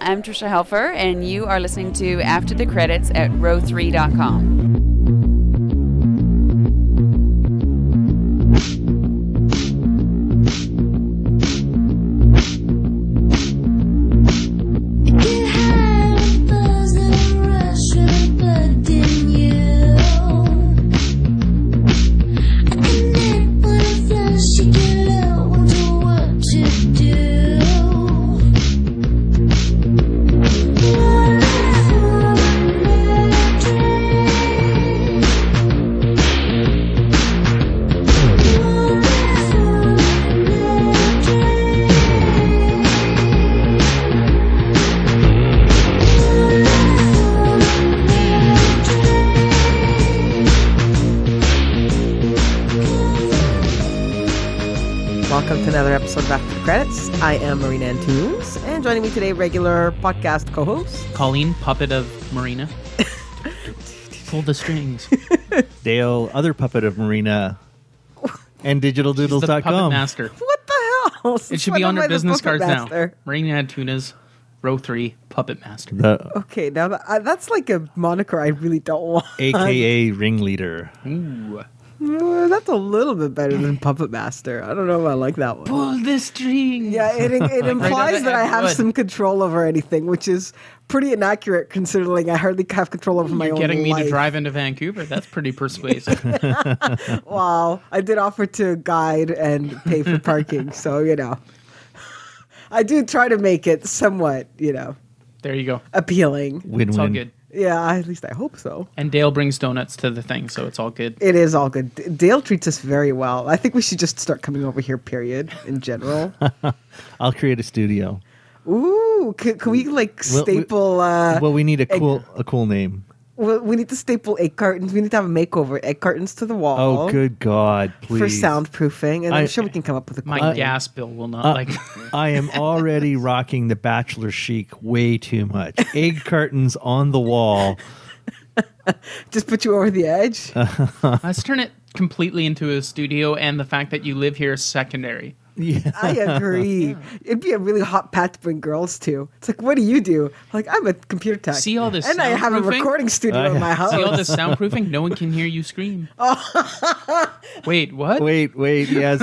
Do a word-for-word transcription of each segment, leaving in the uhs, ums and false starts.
I'm Trisha Helfer, and you are listening to After the Credits at row three dot com. I am Marina Antunes, and joining me today, regular podcast co-host Colleen, puppet of Marina. Pull the strings. Dale, other puppet of Marina, and digital doodles dot com. Puppet master. What the hell? It should be on our business cards now. Marina Antunes, row three, puppet master. The, okay, now that, uh, that's like a moniker I really don't want. A K A ringleader. Ooh. Uh, that's a little bit better than Puppet Master. I don't know if I like that one. Pull the string. Yeah, it, it Like implies right that I have wood. some control over anything, which is pretty inaccurate considering I hardly have control over my You're own getting me life. to drive into Vancouver. That's pretty persuasive. Well, I did offer to guide and pay for parking, so, you know. I do try to make it somewhat, you know, There you go. appealing. Win-win. It's all good. Yeah, at least I hope so. And Dale brings donuts to the thing, so it's all good. It is all good. D- Dale treats us very well. I think we should just start coming over here, period, in general. I'll create a studio. Ooh, can, can we like Well, we- staple? uh, Well, we need a egg- cool a cool name. well, we need to staple egg cartons. We need to have a makeover. Egg cartons to the wall. Oh, good God, please. For soundproofing, and I, I- am sure we can come up with a cool My name. gas bill will not Uh, like. I am already rocking the bachelor chic way too much. Egg cartons on the wall. Just put you over the edge. Let's turn it completely into a studio, and the fact that you live here is secondary. Yeah. I agree. It'd be a really hot pat to bring girls to. It's like, what do you do? Like, I'm a computer tech. See all this and I have a soundproofing? recording studio I in my house. See all this soundproofing? No one can hear you scream. Wait, what? Wait, wait, yes.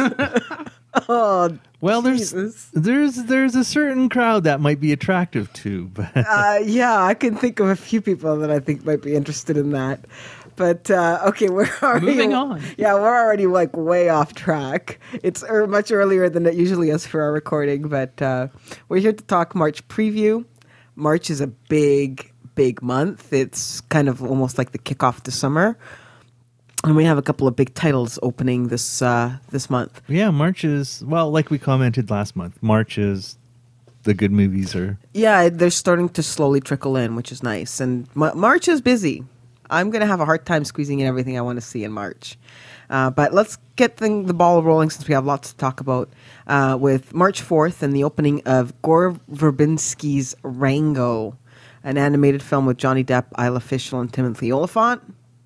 Oh, Well, there's Jesus. there's there's a certain crowd that might be attractive to, but uh, yeah, I can think of a few people that I think might be interested in that. But uh, okay, we're already Moving on. Yeah, we're already like way off track. It's er, much earlier than it usually is for our recording, but uh, we're here to talk March preview. March is a big, big month. It's kind of almost like the kickoff to summer, and we have a couple of big titles opening this uh, this month. yeah, March is well, like we commented last month. March is the good movies are. Yeah, they're starting to slowly trickle in, which is nice. And Ma- March is busy. I'm going to have a hard time squeezing in everything I want to see in March. Uh, but let's get the, the ball rolling since we have lots to talk about uh, with March fourth and the opening of Gore Verbinski's Rango, an animated film with Johnny Depp, Isla Fisher, and Timothy Olyphant.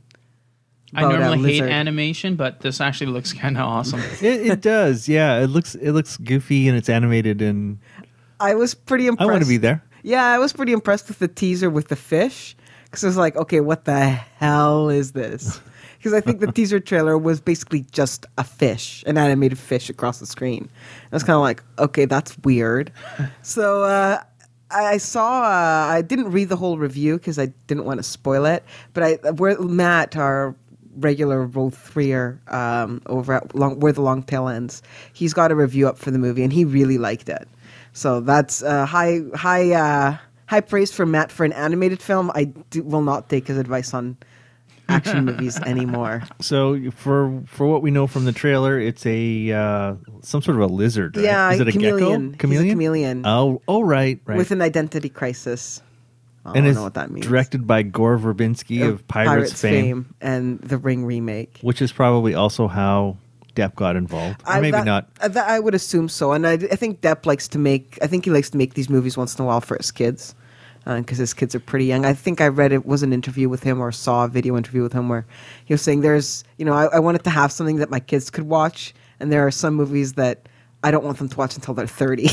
I About a normally hate lizard. animation, but this actually looks kind of awesome. It, it does, yeah. It looks it looks goofy and it's animated, and I was pretty I impressed. want to be there. Yeah, I was pretty impressed with the teaser with the fish. Because I was like, okay, what the hell is this? Because I think the teaser trailer was basically just a fish, an animated fish across the screen. I was kind of like, okay, that's weird. So uh, I saw, uh, I didn't read the whole review because I didn't want to spoil it. But I, where Matt, our regular row threer um, over at long, Where the Long Tail Ends, he's got a review up for the movie and he really liked it. So that's uh, high, high, uh, high praise for Matt for an animated film. I do, will not take his advice on action movies anymore. So for for what we know from the trailer, it's a uh, some sort of a lizard. Right? Yeah, is it a chameleon. gecko? He's a chameleon. Oh, oh, right, right. With an identity crisis. I and don't it's know what that means. directed by Gore Verbinski of, Pirates, fame, and the Ring remake. which is probably also how Depp got involved, or I- maybe that- not. uh, that- I would assume so, and I, I think Depp likes to make. I think he likes to make these movies once in a while for his kids, because his kids are pretty young. I think I read it was an interview with him or saw a video interview with him where he was saying, "There's, you know, I, I wanted to have something that my kids could watch, and there are some movies that I don't want them to watch until they're thirty.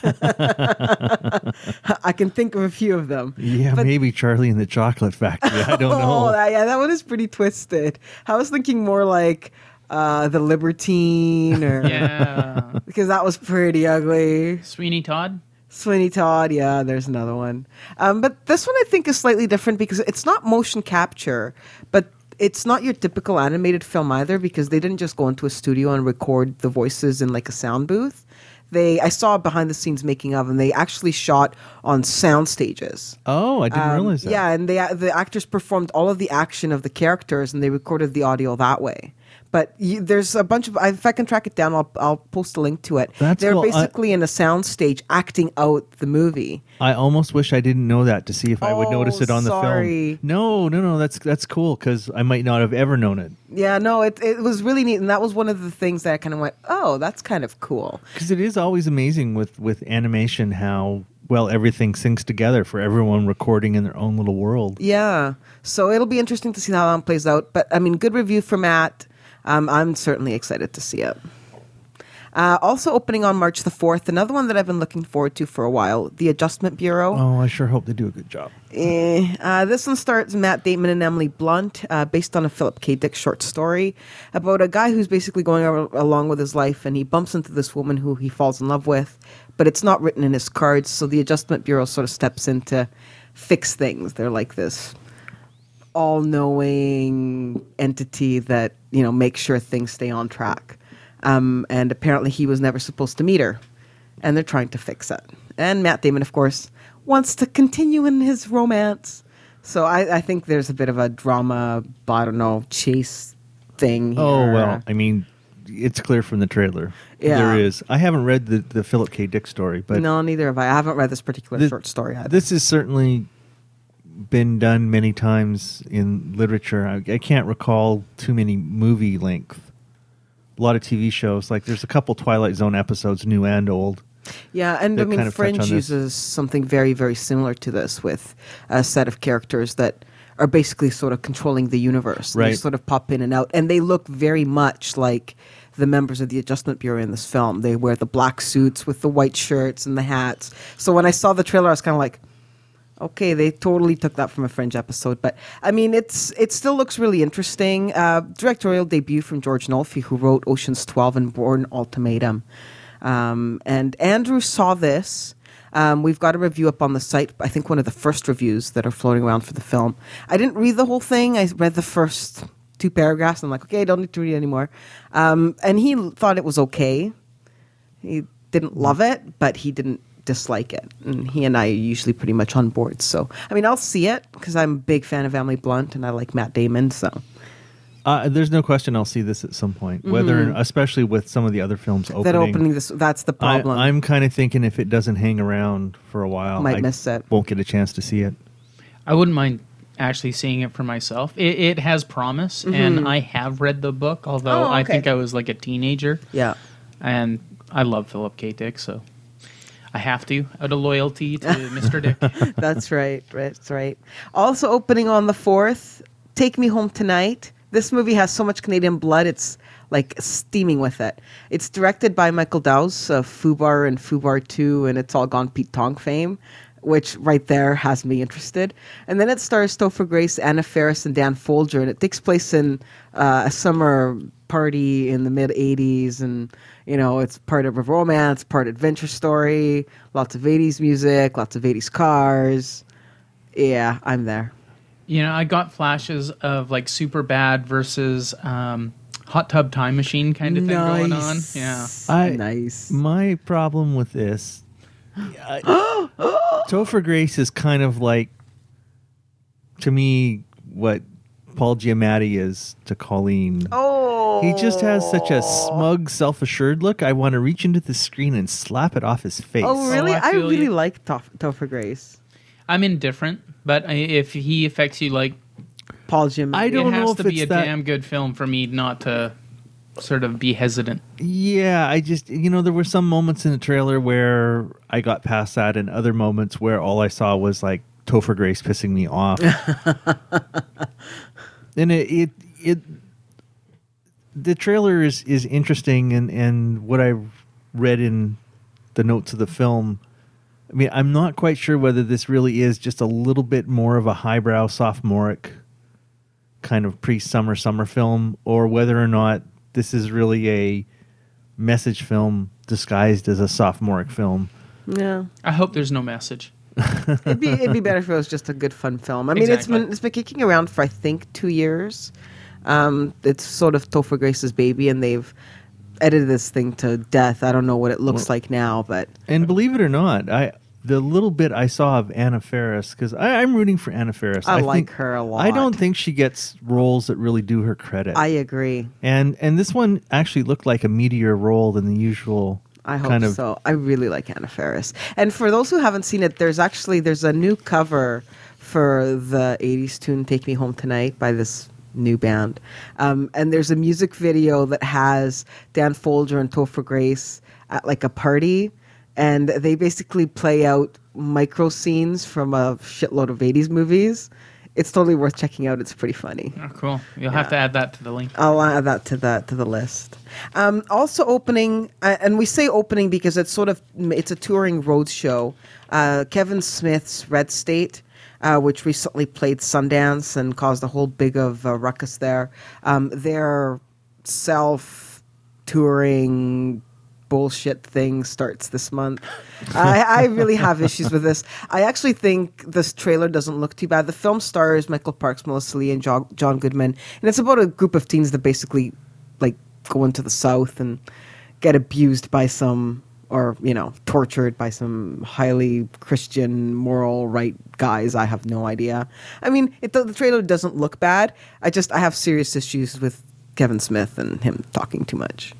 I can think of a few of them. Yeah, But- maybe Charlie and the Chocolate Factory. I don't Oh, know. that, yeah, that one is pretty twisted. I was thinking more like uh, The Libertine, or Yeah. because that was pretty ugly. Sweeney Todd? Sweeney Todd, yeah, there's another one. Um, but this one I think is slightly different because it's not motion capture, but it's not your typical animated film either, because they didn't just go into a studio and record the voices in like a sound booth. They, I saw behind the scenes making of, and they actually shot on sound stages. Oh, I didn't Um, realize that. Yeah, and they, the actors performed all of the action of the characters, and they recorded the audio that way. But you, there's a bunch of. If I can track it down, I'll I'll post a link to it. That's They're cool. I- basically in a sound stage acting out the movie. I almost wish I didn't know that to see if I would Oh, notice it on the sorry. film. No, no, no. That's that's cool because I might not have ever known it. Yeah, no, it it was really neat, and that was one of the things that I kind of went, oh, that's kind of cool. Because it is always amazing with with animation how well everything syncs together for everyone recording in their own little world. Yeah, so it'll be interesting to see how that one plays out. But I mean, good review for Matt. Um, I'm certainly excited to see it. Uh, also opening on March the fourth, another one that I've been looking forward to for a while, The Adjustment Bureau. Oh, I sure hope they do a good job. Eh, uh, this one stars Matt Damon and Emily Blunt, uh, based on a Philip K. Dick short story about a guy who's basically going ar- along with his life, and he bumps into this woman who he falls in love with, but it's not written in his cards, so the Adjustment Bureau sort of steps in to fix things. They're like this all-knowing entity that, you know, makes sure things stay on track. Um, and apparently he was never supposed to meet her, and they're trying to fix it. And Matt Damon, of course, wants to continue in his romance. So I, I think there's a bit of a drama, I don't know, chase thing here. Oh well, I mean, it's clear from the trailer. Yeah. There is. I haven't read the, the Philip K. Dick story, but no, neither have I. I haven't read this particular the- short story either. this has certainly been done many times in literature. I, I can't recall too many movie length. A lot of T V shows, like there's a couple Twilight Zone episodes, new and old. Yeah, and I that mean, kind of touch Fringe on this. uses something very, very similar to this with a set of characters that are basically sort of controlling the universe. They Right. sort of pop in and out, and they look very much like the members of the Adjustment Bureau in this film. They wear the black suits with the white shirts and the hats. So when I saw the trailer, I was kind of like, okay, they totally took that from a Fringe episode. But I mean, it's it still looks really interesting. Uh, directorial debut from George Nolfi, who wrote Ocean's twelve and Bourne Ultimatum. Um, and Andrew saw this. Um, we've got a review up on the site. I think one of the first reviews that are floating around for the film. I didn't read the whole thing. I read the first two paragraphs. And I'm like, okay, I don't need to read anymore. Um, and he thought it was okay. He didn't love it, but he didn't dislike it. And he and I are usually pretty much on board. So, I mean, I'll see it because I'm a big fan of Emily Blunt and I like Matt Damon. So, Uh, there's no question I'll see this at some point, whether, especially with some of the other films opening. that opening, this that's the problem. I, I'm kind of thinking if it doesn't hang around for a while, Might I miss it. won't get a chance to see it. I wouldn't mind actually seeing it for myself. It, it has promise, and I have read the book, although Oh, I okay. think I was like a teenager, yeah. and I love Philip K. Dick, so I have to, out of loyalty to Mister Dick. That's right. That's right. Also opening on the fourth, Take Me Home Tonight. This movie has so much Canadian blood, it's like steaming with it. It's directed by Michael Dowse of Fubar and Fubar two and It's All Gone Pete Tong fame, which right there has me interested. And then it stars Topher Grace, Anna Faris, and Dan Folger, and it takes place in uh, a summer party in the mid eighties, and you know, it's part of a romance, part adventure story, lots of eighties music, lots of eighties cars. Yeah, I'm there. You know, I got flashes of like Super Bad versus um, Hot Tub Time Machine kind of thing going on. Yeah. I- nice. My problem with this, I, Topher Grace is kind of like, to me, what Paul Giamatti is to Colleen. Oh, He just has such a smug, self-assured look. I want to reach into the screen and slap it off his face. Oh, really? Oh, I I, feel really you. like Tof- Topher Grace. I'm indifferent, but I- if he affects you like, Paul Giamatti. I don't it has know to if be it's a that- damn good film for me not to sort of be hesitant. Yeah, I just, you know, there were some moments in the trailer where I got past that, and other moments where all I saw was like Topher Grace pissing me off. And it, it, it, the trailer is, is interesting, and, and what I read in the notes of the film, I mean, I'm not quite sure whether this really is just a little bit more of a highbrow sophomoric kind of pre-summer summer film, or whether or not this is really a message film disguised as a sophomoric film. Yeah. I hope there's no message. it'd be it'd be better if it was just a good fun film. I mean, Exactly. it's been it's been kicking around for I think two years. Um, it's sort of Topher Grace's baby, and they've edited this thing to death. I don't know what it looks Well- like now, but And believe it or not, I the little bit I saw of Anna Faris, because I'm rooting for Anna Faris. I, I like think, her a lot. I don't think she gets roles that really do her credit. I agree. and and this one actually looked like a meatier role than the usual. I hope kind of, so. I really like Anna Faris. And for those who haven't seen it, there's actually there's a new cover for the eighties tune "Take Me Home Tonight" by this new band. Um, and there's a music video that has Dan Folger and Topher Grace at like a party, and they basically play out micro scenes from a shitload of eighties movies. It's totally worth checking out. It's pretty funny. Oh, cool. You'll have to add that to the link. I'll add that to the to the list. Um, also opening, uh, and we say opening because it's sort of it's a touring road show. Uh, Kevin Smith's Red State, uh, which recently played Sundance and caused a whole big of uh, ruckus there. Um, their self touring bullshit thing starts this month. I, I really have issues with this. I actually think this trailer doesn't look too bad. The film stars Michael Parks, Melissa Lee, and John, John Goodman, and it's about a group of teens that basically like go into the South and get abused by some, or you know, tortured by some highly Christian, moral, right guys. I have no idea. I mean, it, the, the trailer doesn't look bad. I just I have serious issues with Kevin Smith and him talking too much.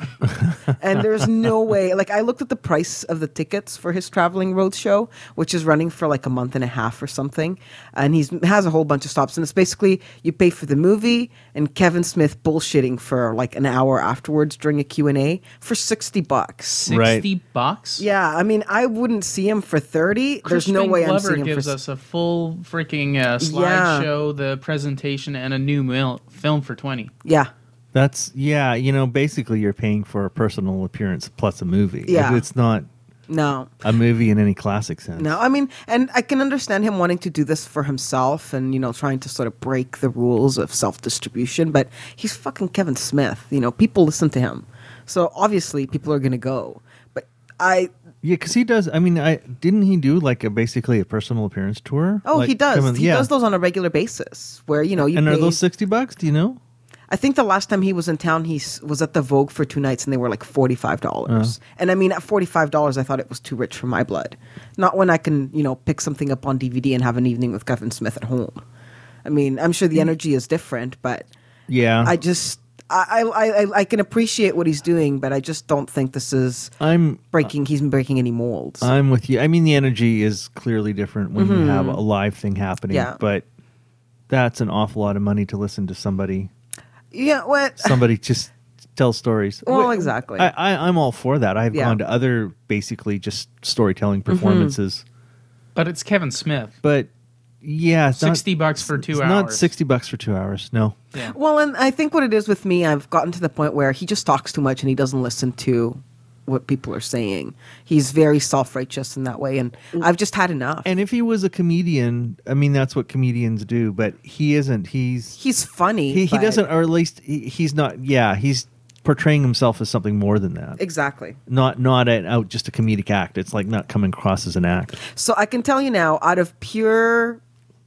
And there's no way, like I looked at the price of the tickets for his traveling road show, which is running for like a month and a half or something, and he's has a whole bunch of stops, and it's basically you pay for the movie and Kevin Smith bullshitting for like an hour afterwards during a Q and A for sixty bucks. Sixty bucks. Yeah, I mean, I wouldn't see him for thirty. There's no way I'm Glover seeing him gives for us a full freaking uh, Yeah. slideshow, the presentation, and a new mil- film for twenty. yeah. That's yeah, you know, basically you're paying for a personal appearance plus a movie. Yeah. It's not No. a movie in any classic sense. No, I mean, and I can understand him wanting to do this for himself and, you know, trying to sort of break the rules of self-distribution, but he's fucking Kevin Smith. You know, people listen to him. So obviously people are going to go. But I... Yeah, because he does. I mean, I didn't he do like a basically a personal appearance tour? Oh, Like, he does. come in- he yeah. does those on a regular basis where, you know, you And are pay- those sixty bucks? Do you know? I think the last time he was in town, he s- was at the Vogue for two nights, and they were like forty-five dollars. Uh. And I mean, at forty-five dollars, I thought it was too rich for my blood. Not when I can, you know, pick something up on D V D and have an evening with Kevin Smith at home. I mean, I'm sure the energy is different, but Yeah, I just, I, I, I, I can appreciate what he's doing, but I just don't think this is I'm breaking. He's breaking any molds. I'm with you. I mean, the energy is clearly different when you have a live thing happening. Mm-hmm. Yeah. But that's an awful lot of money to listen to somebody. yeah, what? Somebody just tell stories. Well, Wh- exactly. I, I, I'm all for that. I've Yeah. gone to other basically just storytelling performances, But it's Kevin Smith. but yeah, it's not- Sixty bucks for two it's hours. Not sixty bucks for two hours. No. Yeah. Well, and I think what it is with me, I've gotten to the point where he just talks too much and he doesn't listen to what people are saying. He's very self-righteous in that way, and I've just had enough. And if he was a comedian, I mean, that's what comedians do. But he isn't. He's he's funny. he, he but- doesn't, or at least he, he's not. Yeah, he's portraying himself as something more than that. Exactly. Not not an out just a comedic act. It's like not coming across as an act. So I can tell you now, out of pure,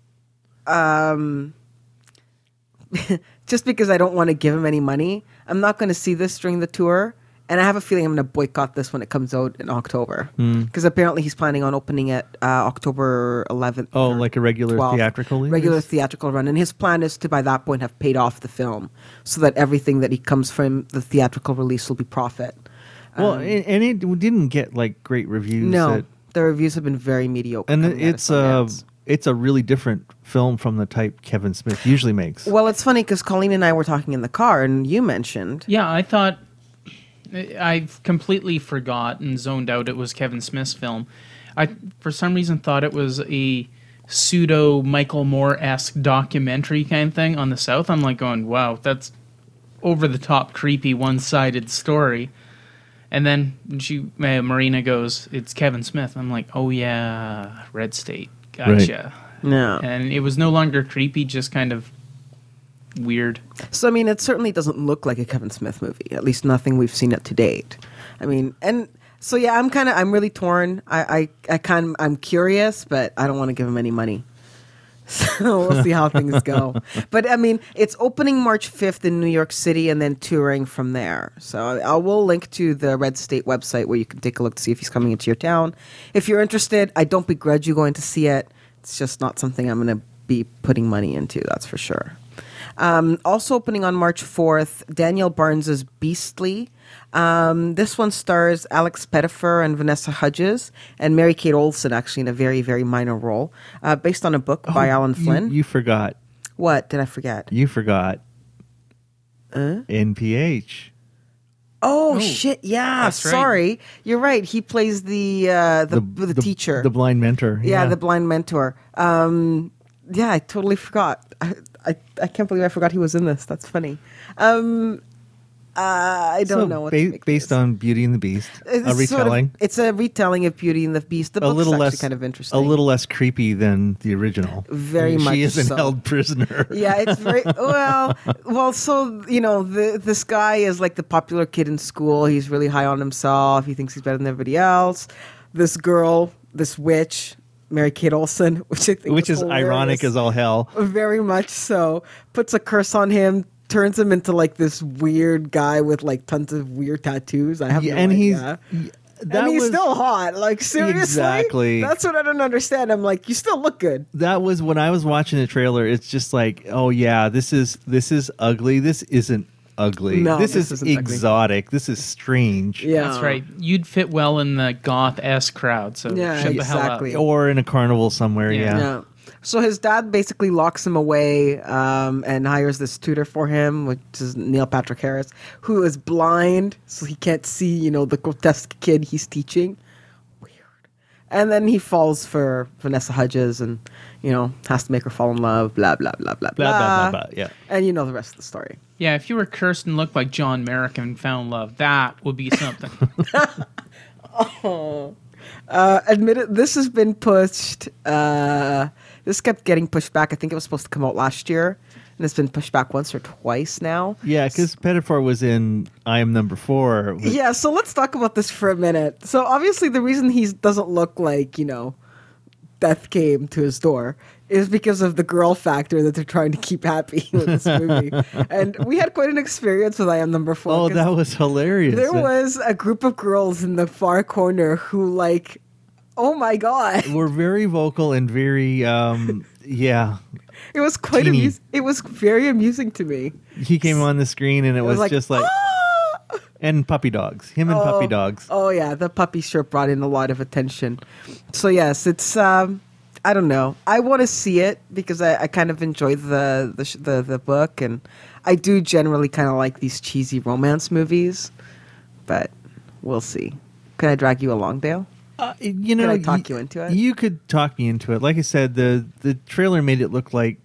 um, just because I don't want to give him any money, I'm not going to see this during the tour. And I have a feeling I'm going to boycott this when it comes out in October. Hmm. Because apparently he's planning on opening it uh, October eleventh. Oh, or like a regular twelfth. theatrical release? Regular theatrical run. And his plan is to, by that point, have paid off the film so that everything that he comes from the theatrical release will be profit. Well, Um, and, and it didn't get like great reviews. no, that- the reviews have been very mediocre. and coming out of it's a Sundance. it's a really different film from the type Kevin Smith usually makes. Well, it's funny because Colleen and I were talking in the car, and you mentioned. Yeah, I thought I completely forgot and zoned out it was Kevin Smith's film. I for some reason thought it was a pseudo Michael Moore-esque documentary kind of thing on the South. I'm like going, wow, that's over the top creepy one-sided story. And then she, uh, Marina goes, "It's Kevin Smith." I'm like, "Oh yeah, Red State, gotcha." No. And it was no longer creepy, just kind of weird. So I mean, it certainly doesn't look like a Kevin Smith movie. At least nothing we've seen it to date. I mean, and so yeah, I'm kind of I'm really torn. I I, I kind of, I'm curious, but I don't want to give him any money. So we'll see how things go. But I mean, it's opening March fifth in New York City and then touring from there. So I, I will link to the Red State website where you can take a look to see if he's coming into your town. If you're interested, I don't begrudge you going to see it. It's just not something I'm going to be putting money into, that's for sure. Um, also opening on March fourth, Daniel Barnes's Beastly. Um, this one stars Alex Pettyfer and Vanessa Hudgens and Mary-Kate Olsen, actually, in a very, very minor role, uh, based on a book by Oh, Alan you- Flynn. You, forgot. What did I forget? You forgot. Uh? N P H. Oh, Oh, shit! Yeah, that's right. sorry, you're right. He plays the uh, the, the, teacher, The blind mentor. yeah, the blind mentor. Um, yeah, I totally forgot. I, I I can't believe I forgot he was in this. That's funny. Um, uh, I don't So know what ba- to make of based this. on Beauty and the Beast, It's a sort of- retelling. it's a retelling of Beauty and the Beast. The a book's little actually less kind of interesting. A little less creepy than the original. Very she much isn't so. held prisoner. Yeah, it's very well. Well, so you know, the this guy is like the popular kid in school. He's really high on himself. He thinks he's better than everybody else. This girl, this witch, Mary-Kate Olsen, which I think Which was is ironic hilarious. as all hell. Very much so. Puts a curse on him. Turns him into like this weird guy with like tons of weird tattoos. I have Yeah, no and he's idea. y- that and he's was still hot. Like seriously, Exactly. That's what I don't understand. I'm like, you still look good. that was when I was watching the trailer. It's just like, oh yeah, this is this is ugly. This isn't ugly. No, this, this is isn't ugly. exotic. This is strange. Yeah, That's right. You'd fit well in the goth-esque crowd, so Yeah, shut the hell up. exactly. Or in a carnival somewhere. Yeah. Yeah. Yeah. So his dad basically locks him away um, and hires this tutor for him, which is Neil Patrick Harris, who is blind, so he can't see, you know, the grotesque kid he's teaching. Weird. And then he falls for Vanessa Hudgens and, you know, has to make her fall in love, blah, blah, blah, blah, Blah blah blah blah. Yeah. And you know the rest of the story. Yeah, if you were cursed and looked like John Merrick and found love, that would be something. Uh, admitted, this has been pushed. Uh, this kept getting pushed back. I think it was supposed to come out last year, and it's been pushed back once or twice now. Yeah, because Pettifor was in I Am Number Four. with- Yeah, so let's talk about this for a minute. So obviously, the reason he doesn't look like, you know, death came to his door is because of the girl factor that they're trying to keep happy with this movie. And we had quite an experience with I Am Number Four. Oh, 'cause that was hilarious. there was a group of girls in the far corner who, like, oh my god, We're very vocal and very, um, yeah. it was quite Teeny. amusing. It was very amusing to me. He came on the screen and it, It was, was like, just like, "Ah!" and puppy dogs. Him and puppy dogs. Oh yeah, the puppy shirt brought in a lot of attention. So yes, it's um, I don't know. I want to see it because I, I kind of enjoy the the, sh- the the book, and I do generally kind of like these cheesy romance movies. But we'll see. Can I drag you along, Dale? Uh, you know, I talk y- you into it? You could talk me into it. Like I said, the the trailer made it look like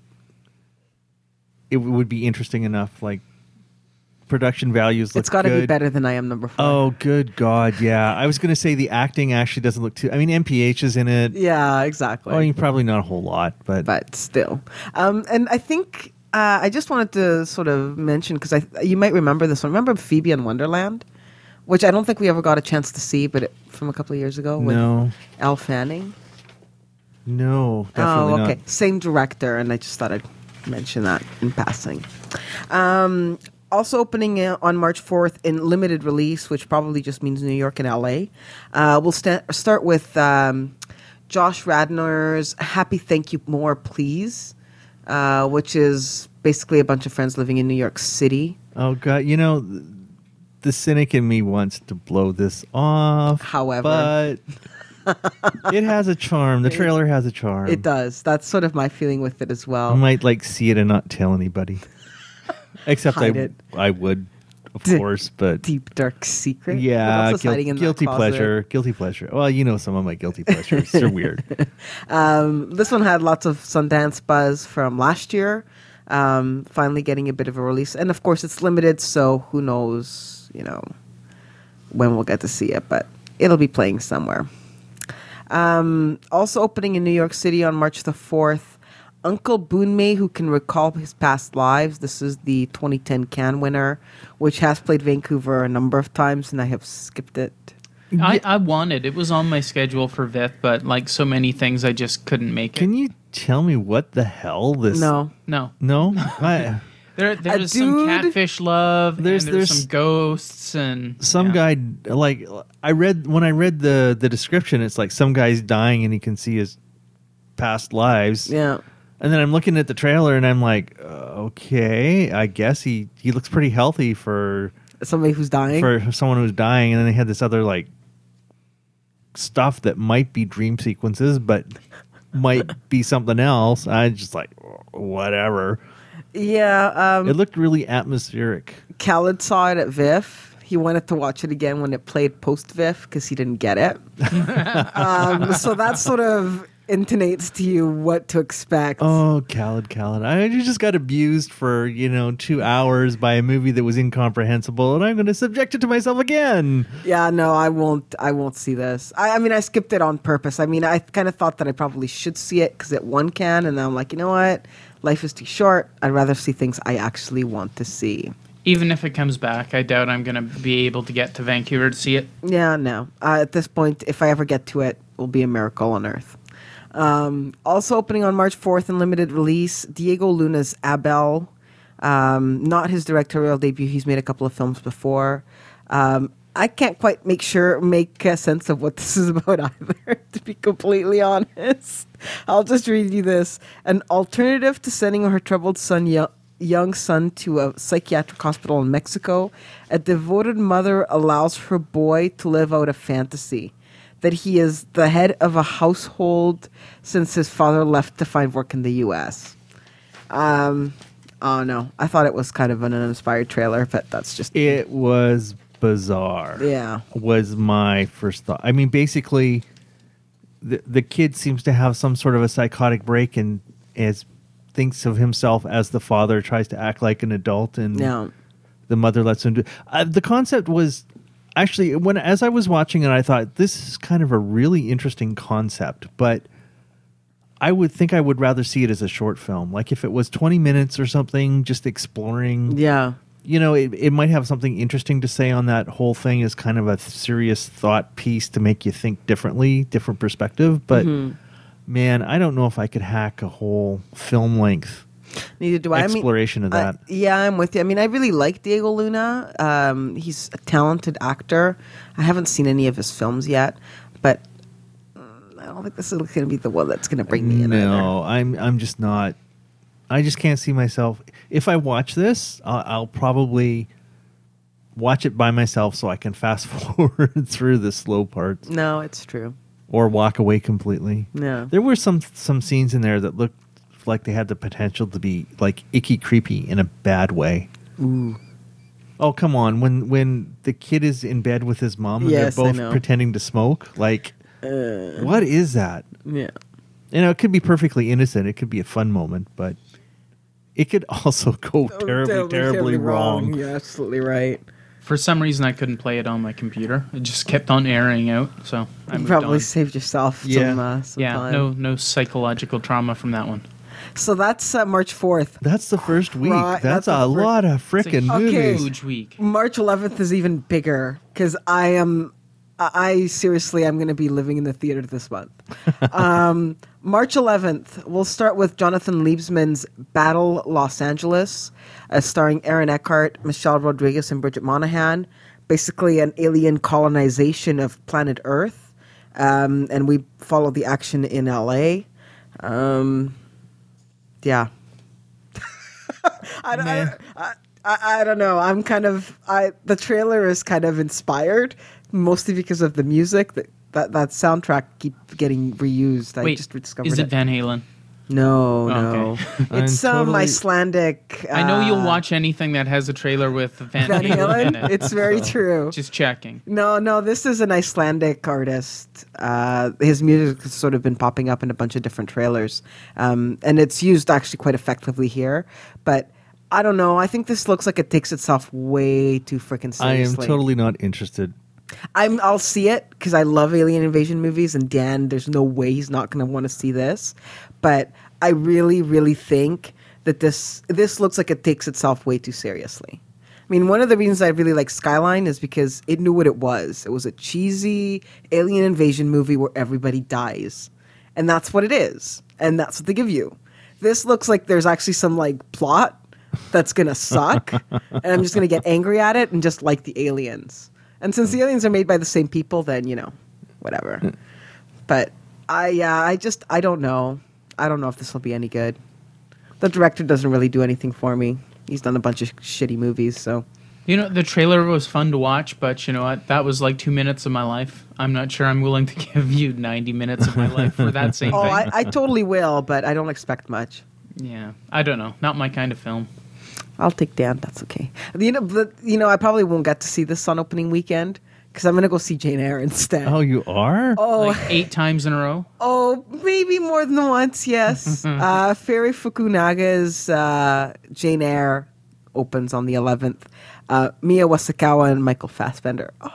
it w- would be interesting enough. Like production values look It's got to be good. better than I Am Number Four. Oh, good God, yeah. I was going to say the acting actually doesn't look too. I mean, M P H is in it. Yeah, exactly. Oh, probably not a whole lot, but, but still. Um, and I think uh, I just wanted to sort of mention because I you might remember this one. Remember Phoebe in Wonderland, which I don't think we ever got a chance to see, but it, from a couple of years ago with no, Elle Fanning. no, definitely oh, okay, not. same director, and I just thought I'd mention that in passing. Um, also opening uh, on March fourth in limited release, which probably just means New York and L A. Uh, we'll sta- start with um, Josh Radnor's Happy Thank You More Please, uh, which is basically a bunch of friends living in New York City. Oh God, you know, th- the cynic in me wants to blow this off. However. but it has a charm. The trailer has a charm. It does. That's sort of my feeling with it as well. I might like see it and not tell anybody. Except I, Hide it. I would, of D- course, but Deep dark secret. What yeah, else is guil- hiding in that guilty closet? pleasure, guilty pleasure. Well, you know some of my guilty pleasures. They're weird. Um, this one had lots of Sundance buzz from last year. Um, finally getting a bit of a release, and of course it's limited, so who knows? You know, when we'll get to see it, but it'll be playing somewhere. Um, also opening in New York City on March the fourth, Uncle Boonmee, Who Can Recall His Past Lives. This is the twenty ten Cannes winner, which has played Vancouver a number of times, and I have skipped it. I, I wanted. It was on my schedule for V I T, but like so many things, I just couldn't make it. Can you tell me what the hell this? No. No. No. I, There, there's some dude- catfish love. There's- and there's, there's- some ghosts and some yeah. guy like I read when I read the the description. It's like some guy's dying and he can see his past lives. Yeah. And then I'm looking at the trailer and I'm like, uh, okay, I guess he he looks pretty healthy for Somebody who's dying. for someone who's dying. And then they had this other like stuff that might be dream sequences, but might be something else. I just like whatever. yeah. Um, It looked really atmospheric. Khaled saw it at V I F. He wanted to watch it again when it played post V I F because he didn't get it. um, so that sort of intonates to you what to expect. Oh, Khaled, Khaled. I you just got abused for, you know, two hours by a movie that was incomprehensible, and I'm going to subject it to myself again. Yeah, no, I won't. I won't see this. I, I mean, I skipped it on purpose. I mean, I kind of thought that I probably should see it because it won Cannes, and I'm like, you know what? Life is too short. I'd rather see things I actually want to see. Even if it comes back, I doubt I'm going to be able to get to Vancouver to see it. Yeah, no. Uh, at this point, if I ever get to it, it will be a miracle on Earth. Um, also opening on March fourth in limited release, Diego Luna's Abel. Um, not his directorial debut. He's made a couple of films before. Um, I can't quite make sure make uh, sense of what this is about either, to be completely honest. I'll just read you this. An alternative to sending her troubled son, young, young son, to a psychiatric hospital in Mexico, a devoted mother allows her boy to live out a fantasy that he is the head of a household since his father left to find work in the U S. Um, oh no, I thought it was kind of an uninspired trailer, but that's just It was bizarre. yeah. Was my first thought. I mean, basically, the the kid seems to have some sort of a psychotic break and as thinks of himself as the father, tries to act like an adult, and Yeah. the mother lets him do. Uh, the concept was actually when as I was watching it, I thought this is kind of a really interesting concept, but I would think I would rather see it as a short film. Like if it was twenty minutes or something, just exploring. Yeah. You know, it, it might have something interesting to say on that whole thing as kind of a serious thought piece to make you think differently, different perspective. But man, I don't know if I could hack a whole film length Neither do I. exploration I of mean, that. I, yeah, I'm with you. I mean, I really like Diego Luna. Um, he's a talented actor. I haven't seen any of his films yet, but mm, I don't think this is going to be the one that's going to bring me in. No, either. I'm I'm just not. I just can't see myself. If I watch this, I'll, I'll probably watch it by myself so I can fast forward through the slow parts No, it's true. or walk away completely. Yeah. There were some some scenes in there that looked like they had the potential to be like icky creepy in a bad way. Ooh. Oh, come on. When when the kid is in bed with his mom and Yes, I they're know. both pretending to smoke, like Uh, what is that? yeah. You know, it could be perfectly innocent. It could be a fun moment, but it could also go Oh, terribly, terribly, wrong. You're absolutely right. For some reason, I couldn't play it on my computer. It just kept on airing out, so I You moved probably on. saved yourself Yeah. some, uh, some Yeah, time. no, no psychological trauma from that one. So that's uh, March fourth. That's the first week. Right, That's, that's a the fir- lot of It's a freaking Okay. movies. huge week. March eleventh is even bigger because I am, I I seriously, I'm going to be living in the theater this month. um, March eleventh, we'll start with Jonathan Liebsman's Battle Los Angeles, uh, starring Aaron Eckhart, Michelle Rodriguez, and Bridget Monahan. Basically, an alien colonization of planet Earth, um, and we follow the action in L A. Um, yeah. I, don't- I, I, I, I don't know. I'm kind of I. The trailer is kind of inspired, mostly because of the music. That that, that soundtrack keep getting reused. I Wait, just discovered is it it. Van Halen? No, no. Okay. It's I'm some totally- Icelandic. Uh, I know you'll watch anything that has a trailer with Van, Van Halen in Halen. it. It's very true. Just checking. No, no, this is an Icelandic artist. Uh, his music has sort of been popping up in a bunch of different trailers. Um, and it's used actually quite effectively here. But I don't know. I think this looks like it takes itself way too freaking I am seriously. totally not interested I'm. I'll see it because I love alien invasion movies, and Dan, there's no way he's not going to want to see this. But I really, really think that this this looks like it takes itself way too seriously. I mean, one of the reasons I really like Skyline is because it knew what it was. It was a cheesy alien invasion movie where everybody dies, and that's what it is, and that's what they give you. This looks like there's actually some like plot that's gonna suck, and I'm just gonna get angry at it and just like the aliens. And since the aliens are made by the same people, then, you know, whatever. But I, yeah, I just, I don't know. I don't know if this will be any good. The director doesn't really do anything for me. He's done a bunch of shitty movies, so. You know, the trailer was fun to watch, but you know what? That was like two minutes of my life. I'm not sure I'm willing to give you ninety minutes of my life for that same Oh, thing. I, I totally will, but I don't expect much. Yeah, I don't know. Not my kind of film. I'll take Dan. That's okay. You know, but, you know, I probably won't get to see this on opening weekend because I'm going to go see Jane Eyre instead. Oh, you are? Oh, Like eight times in a row. oh, maybe more than once, yes. uh, Ferry Fukunaga's uh, Jane Eyre opens on the eleventh. Uh, Mia Wasikwa and Michael Fassbender. Oh,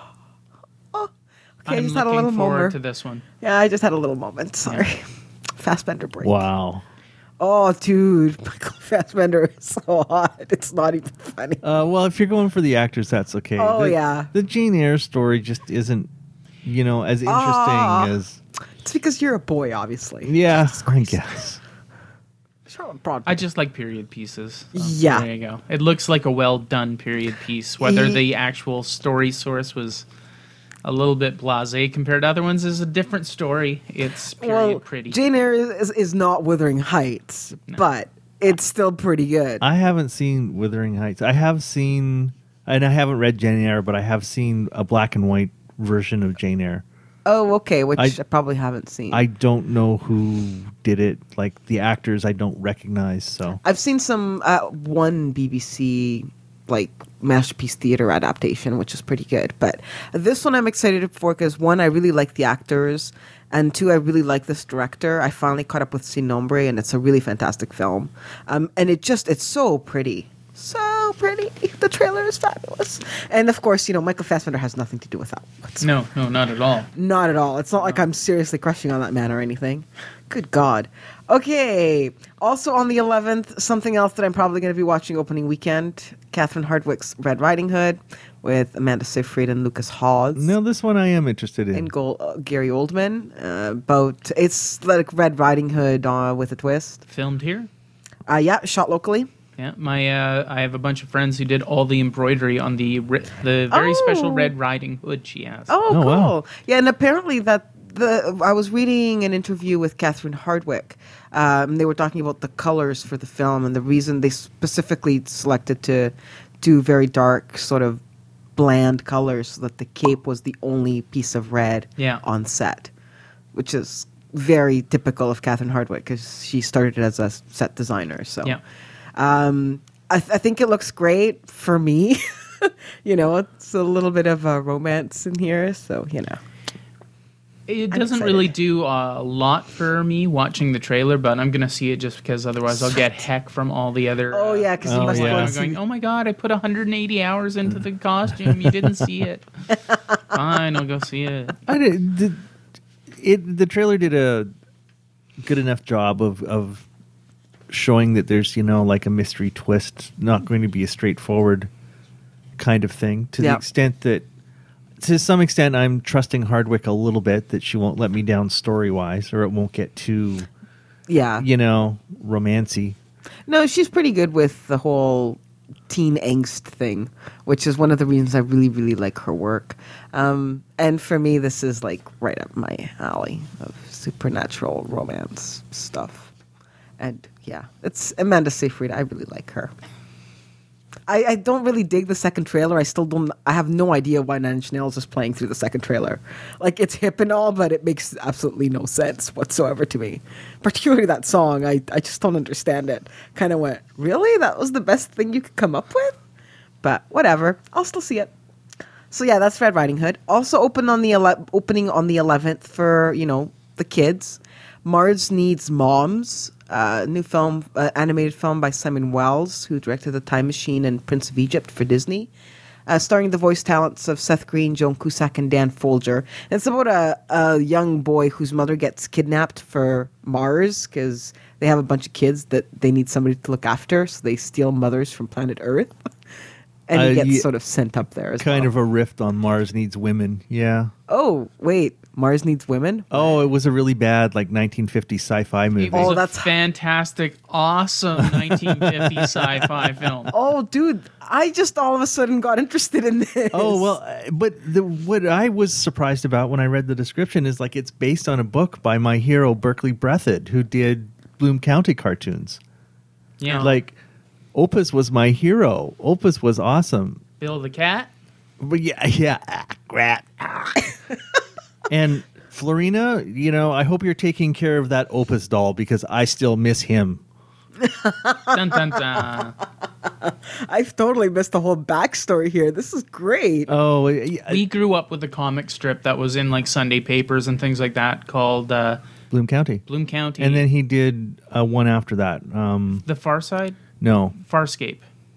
oh. Okay, I I'm just had a looking little forward moment. to this one. Yeah, I just had a little moment. Sorry. Fassbender break. Wow. Oh, dude. Michael Fassbender is so hot. It's not even funny. Uh, well, if you're going for the actors, that's okay. Oh, the, yeah. The Jane Eyre story just isn't, you know, as interesting Ah. as. It's because you're a boy, obviously. Yeah, I guess. Charlotte Broadway. I just like period pieces. So Yeah. There you go. It looks like a well done period piece. Whether Ye- the actual story source was a little bit blasé compared to other ones is a different story. It's period well, pretty. Jane Eyre is, is, is not Wuthering Heights, but it's still pretty good. I haven't seen Wuthering Heights. I have seen, and I haven't read Jane Eyre, but I have seen a black and white version of Jane Eyre. Oh, okay, which I, I- probably haven't seen. I don't know who did it. Like the actors, I don't recognize. So I've seen some uh, one B B C like masterpiece theater adaptation, which is pretty good. But this one I'm excited for because one, I really like the actors, and two, I really like this director. I finally caught up with Sin Nombre, and it's a really fantastic film. Um, and it just it's so pretty. So pretty. The trailer is fabulous. And of course, you know, Michael Fassbender has nothing to do with that. no, no, not at all. Not at all. It's not like I'm seriously crushing on that man or anything. Good God. Okay. Also on the eleventh, something else that I'm probably going to be watching opening weekend, Catherine Hardwicke's Red Riding Hood with Amanda Seyfried and Lucas Hawes. no, this one I am interested in. And Gold, uh, Gary Oldman. Uh, about it's like Red Riding Hood uh, with a twist. Filmed here. Uh, yeah, shot locally. Yeah, my uh, I have a bunch of friends who did all the embroidery on the ri- the very Oh. special Red Riding Hood she has. Oh, Oh, cool. wow. Yeah, and apparently that the I was reading an interview with Catherine Hardwicke. Um, they were talking about the colors for the film and the reason they specifically selected to do very dark, sort of bland colors, so that the cape was the only piece of red Yeah. on set, which is very typical of Catherine Hardwicke because she started as a set designer. So. Yeah. Um, I, th- I think it looks great for me. You know, it's a little bit of a romance in here, so you know. It I'm doesn't excited. really do a lot for me watching the trailer, but I'm gonna see it just because otherwise I'll get heck from all the other. Oh uh, yeah, because you Oh, must yeah. go I'm and see. going, oh my god, I put one hundred eighty hours into the costume. You didn't see it. Fine, I'll go see it. I did, did it. The trailer did a good enough job of of showing that there's, you know, like a mystery twist, not going to be a straightforward kind of thing. To Yeah. the extent that, to some extent, I'm trusting Hardwicke a little bit that she won't let me down story wise, or it won't get too, Yeah. you know, romancy. No, she's pretty good with the whole teen angst thing, which is one of the reasons I really, really like her work. Um, and for me, this is like right up my alley of supernatural romance stuff. And yeah, it's Amanda Seyfried. I really like her. I, I don't really dig the second trailer. I still don't. I have no idea why Nine Inch Nails is playing through the second trailer. Like, it's hip and all, but it makes absolutely no sense whatsoever to me. Particularly that song. I, I just don't understand it. Kind of went, really? That was the best thing you could come up with? But whatever. I'll still see it. So yeah, that's Red Riding Hood. Also open on the ele- opening on the eleventh for, you know, the kids. Marge Needs Moms. Uh, new film, uh, animated film by Simon Wells, who directed The Time Machine and Prince of Egypt for Disney. uh, starring the voice talents of Seth Green, Joan Cusack, and Dan Folger. And it's about a, a young boy whose mother gets kidnapped for Mars because they have a bunch of kids that they need somebody to look after, so they steal mothers from planet Earth. And he Uh, gets ye- sort of sent up there as Kind well. of a rift on Mars Needs Women. Yeah. Oh, wait. Mars Needs Women? Oh, it was a really bad like nineteen fifties sci-fi movie. It was Oh, a that's- fantastic, awesome nineteen fifties sci-fi film. Oh, dude. I just all of a sudden got interested in this. Oh well, uh, but the, what I was surprised about when I read the description is like it's based on a book by my hero Berkeley Breathed, who did Bloom County cartoons. Yeah, Like Opus was my hero. Opus was awesome. Bill the Cat. But yeah, yeah, ah, rat. ah. And Florina, you know, I hope you're taking care of that Opus doll because I still miss him. Dun, dun, dun. I've totally missed the whole backstory here. This is great. Oh, yeah, We grew up with a comic strip that was in like Sunday papers and things like that called uh, Bloom County. Bloom County. And then he did uh, one after that. Um, The Far Side, no, Farscape.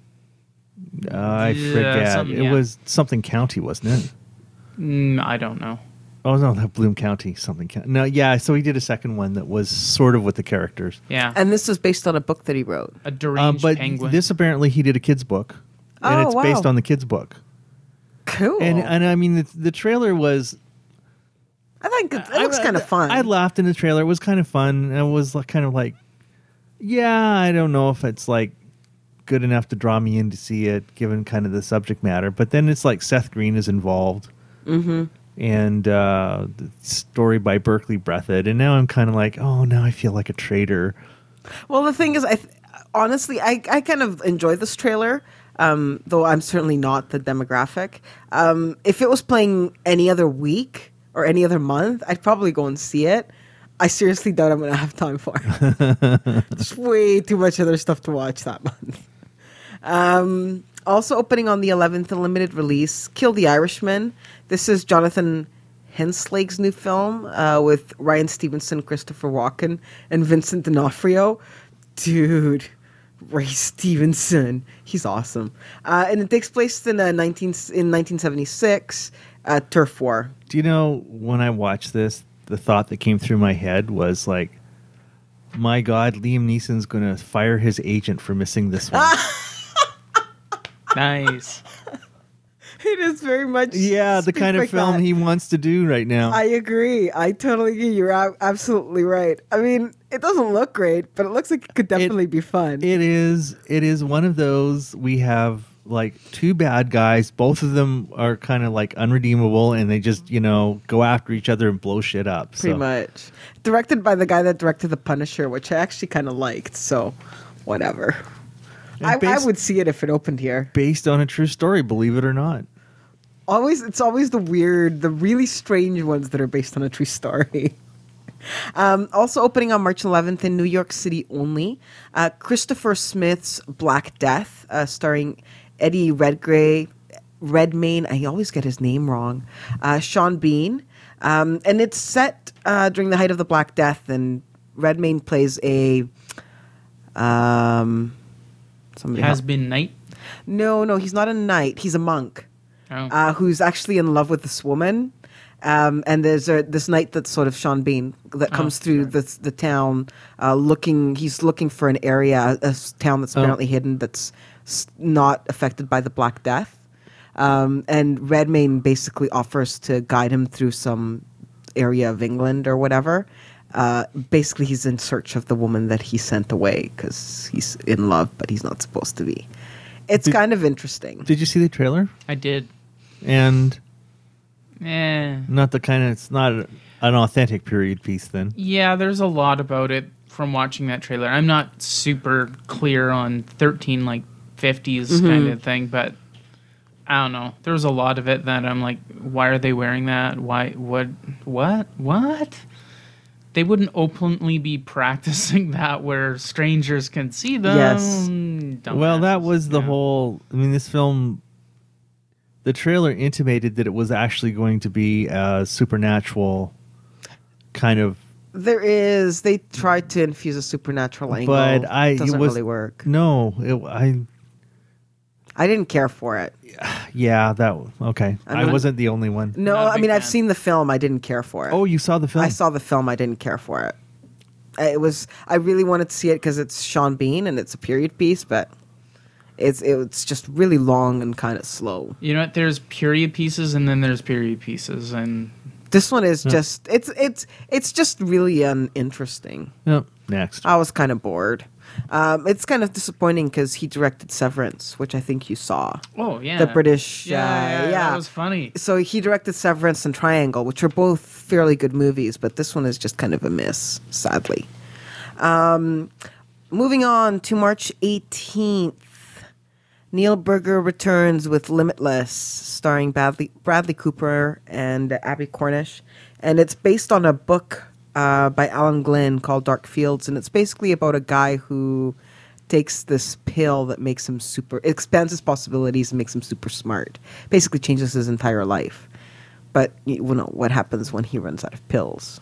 uh, I Yeah, forget. something, It yeah. was something county, wasn't it? Mm, I don't know. Oh no, that Bloom County something. County. No, yeah. So he did a second one that was sort of with the characters. Yeah, And this is based on a book that he wrote. a Um, deranged but penguin. this apparently he did a kid's book, and Oh, it's wow. based on the kid's book. Cool. And and I mean the, the trailer was. I think it, it I- looks I- kind of fun. I laughed in the trailer. It was kind of fun. It was like, kind of like, yeah, I don't know if it's like good enough to draw me in to see it, given kind of the subject matter. But then it's like Seth Green is involved, mm-hmm. and uh, the story by Berkeley Breathed, and now I'm kind of like, oh, now I feel like a traitor. Well, the thing is, I th- honestly, I, I kind of enjoy this trailer, um, though I'm certainly not the demographic. Um, if it was playing any other week or any other month, I'd probably go and see it. I seriously doubt I'm going to have time for it. There's way too much other stuff to watch that month. Um, also opening on the eleventh, a limited release, Kill the Irishman. This is Jonathan Henslake's new film uh, with Ryan Stevenson, Christopher Walken, and Vincent D'Onofrio. Dude, Ray Stevenson, he's awesome. Uh, and it takes place in uh, nineteen in nineteen seventy-six, uh, turf war. Do you know, when I watched this, the thought that came through my head was like, my God, Liam Neeson's going to fire his agent for missing this one. Nice. It is very much Yeah, the speaks kind of like film that. he wants to do right now. I agree. I totally agree. You're a- absolutely right. I mean, it doesn't look great, but it looks like it could definitely be fun. it is it is one of those, we have like two bad guys, both of them are kind of like unredeemable, and they just, you know, go after each other and blow shit up. Pretty so. much. Directed by the guy that directed The Punisher, which I actually kind of liked. So, whatever. And I, I based- would see it if it opened here. Based on a true story, believe it or not. Always, it's always the weird, the really strange ones that are based on a true story. Um, also opening on March eleventh in New York City only, uh, Christopher Smith's Black Death, uh, starring Eddie Redgrave, Redmayne. I always get his name wrong. Uh, Sean Bean, um, and it's set uh, during the height of the Black Death, and Redmayne plays a um, somebody Has help- been night. no, no, he's not a knight. He's a monk Oh. uh, who's actually in love with this woman. Um, and there's a, this knight that's sort of Sean Bean that Oh, comes through sure. the the town, uh, looking. He's looking for an area, a, s- town that's Oh. apparently hidden, that's s- not affected by the Black Death. Um, and Redmayne basically offers to guide him through some area of England or whatever. Uh, basically, he's in search of the woman that he sent away because he's in love, but he's not supposed to be. It's Did- kind of interesting. Did you see the trailer? I did. And Eh. not the kind of, it's not a, an authentic period piece then. Yeah, there's a lot about it from watching that trailer. I'm not super clear on thirteen like fifties Mm-hmm. kind of thing, but I don't know. There's a lot of it that I'm like, why are they wearing that? Why? What? What? What? They wouldn't openly be practicing that where strangers can see them. Yes. Well, that Dumbasses. was the Yeah. whole, I mean, this film, the trailer intimated that it was actually going to be a supernatural kind of, There is. They tried to infuse a supernatural angle, but I, it doesn't it was, really work. no, it, I, I didn't care for it. Yeah, that okay. I'm I not- wasn't the only one. No, Not a I big mean I've fan. seen the film. I didn't care for it. Oh, you saw the film? I saw the film. I didn't care for it. It was. I really wanted to see it because it's Sean Bean and it's a period piece, but it's it's just really long and kind of slow. You know what? There's period pieces and then there's period pieces, and This one is just. It's it's it's just really uninteresting. Yep. Next. I was kind of bored. Um, it's kind of disappointing because he directed Severance, which I think you saw. oh yeah, The British. Yeah, uh, yeah, yeah. that was funny. So he directed Severance and Triangle, which are both fairly good movies, but this one is just kind of a miss, sadly. Um, moving on to March eighteenth, Neil Burger returns with Limitless, starring Bradley, Bradley Cooper and Abby Cornish. And it's based on a book uh, by Alan Glynn called Dark Fields. And it's basically about a guy who takes this pill that makes him super, it expands his possibilities and makes him super smart. Basically changes his entire life. But you know what happens when he runs out of pills?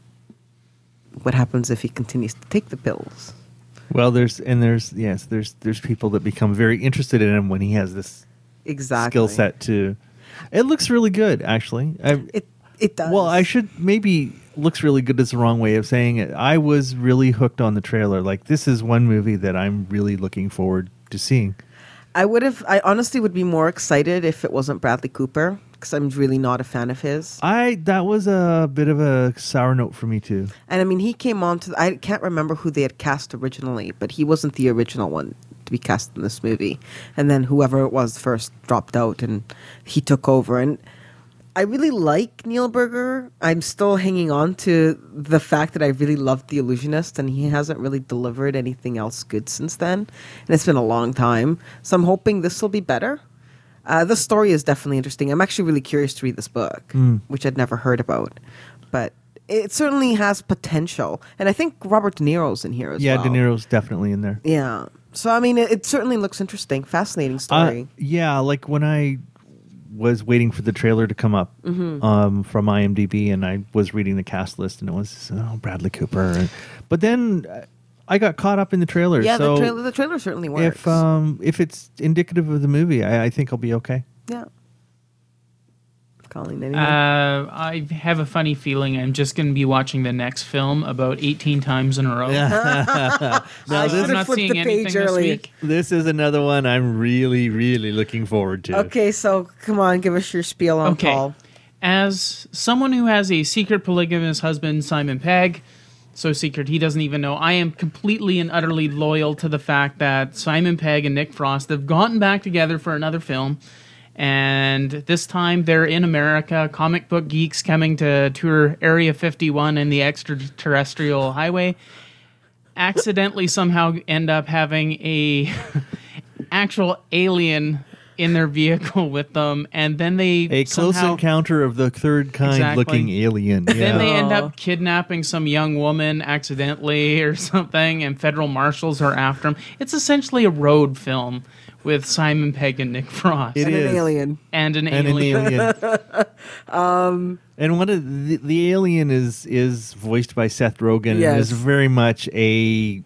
What happens if he continues to take the pills? Well, there's and there's yes, there's there's people that become very interested in him when he has this Exactly. skill set to. It looks really good, actually. I, It it does. well, I should maybe looks really good is the wrong way of saying it. I was really hooked on the trailer. Like this is one movie that I'm really looking forward to seeing. I would have. I honestly would be more excited if it wasn't Bradley Cooper because I'm really not a fan of his. I that was a bit of a sour note for me too. And I mean, he came on to. I can't remember who they had cast originally, but he wasn't the original one to be cast in this movie. And then whoever it was first dropped out, and he took over. And I really like Neil Burger. I'm still hanging on to the fact that I really loved The Illusionist, and he hasn't really delivered anything else good since then. And it's been a long time, so I'm hoping this will be better. Uh, the story is definitely interesting. I'm actually really curious to read this book, Mm. which I'd never heard about. But it certainly has potential. And I think Robert De Niro's in here as Yeah, well. De Niro's definitely in there. Yeah. So, I mean, it, it certainly looks interesting. Fascinating Uh, story. yeah, like when I was waiting for the trailer to come up Mm-hmm. um, from IMDb, and I was reading the cast list, and it was oh, Bradley Cooper. And, but then uh, I got caught up in the trailer. yeah, so the, trailer, the trailer certainly works. if um, if it's indicative of the movie, I, I think I'll be okay. yeah. Colleen, anything? Uh, I have a funny feeling I'm just going to be watching the next film about eighteen times in a row. I I'm should've not flipped seeing the anything page this earlier. week. This is another one I'm really, really looking forward to. Okay, so come on, give us your spiel on Okay. Paul. As someone who has a secret polygamous husband, Simon Pegg, so secret he doesn't even know, I am completely and utterly loyal to the fact that Simon Pegg and Nick Frost have gotten back together for another film. And this time they're in America, comic book geeks coming to tour Area fifty-one and the extraterrestrial highway, accidentally somehow end up having a actual alien in their vehicle with them, and then they A close somehow, encounter of the third kind Exactly. looking alien. Yeah. then they end Aw. up kidnapping some young woman accidentally or something, and federal marshals are after them. It's essentially a road film with Simon Pegg and Nick Frost It And is. an alien. and an and alien. an alien. um, and one of the, the alien is is voiced by Seth Rogen and Yes. is very much a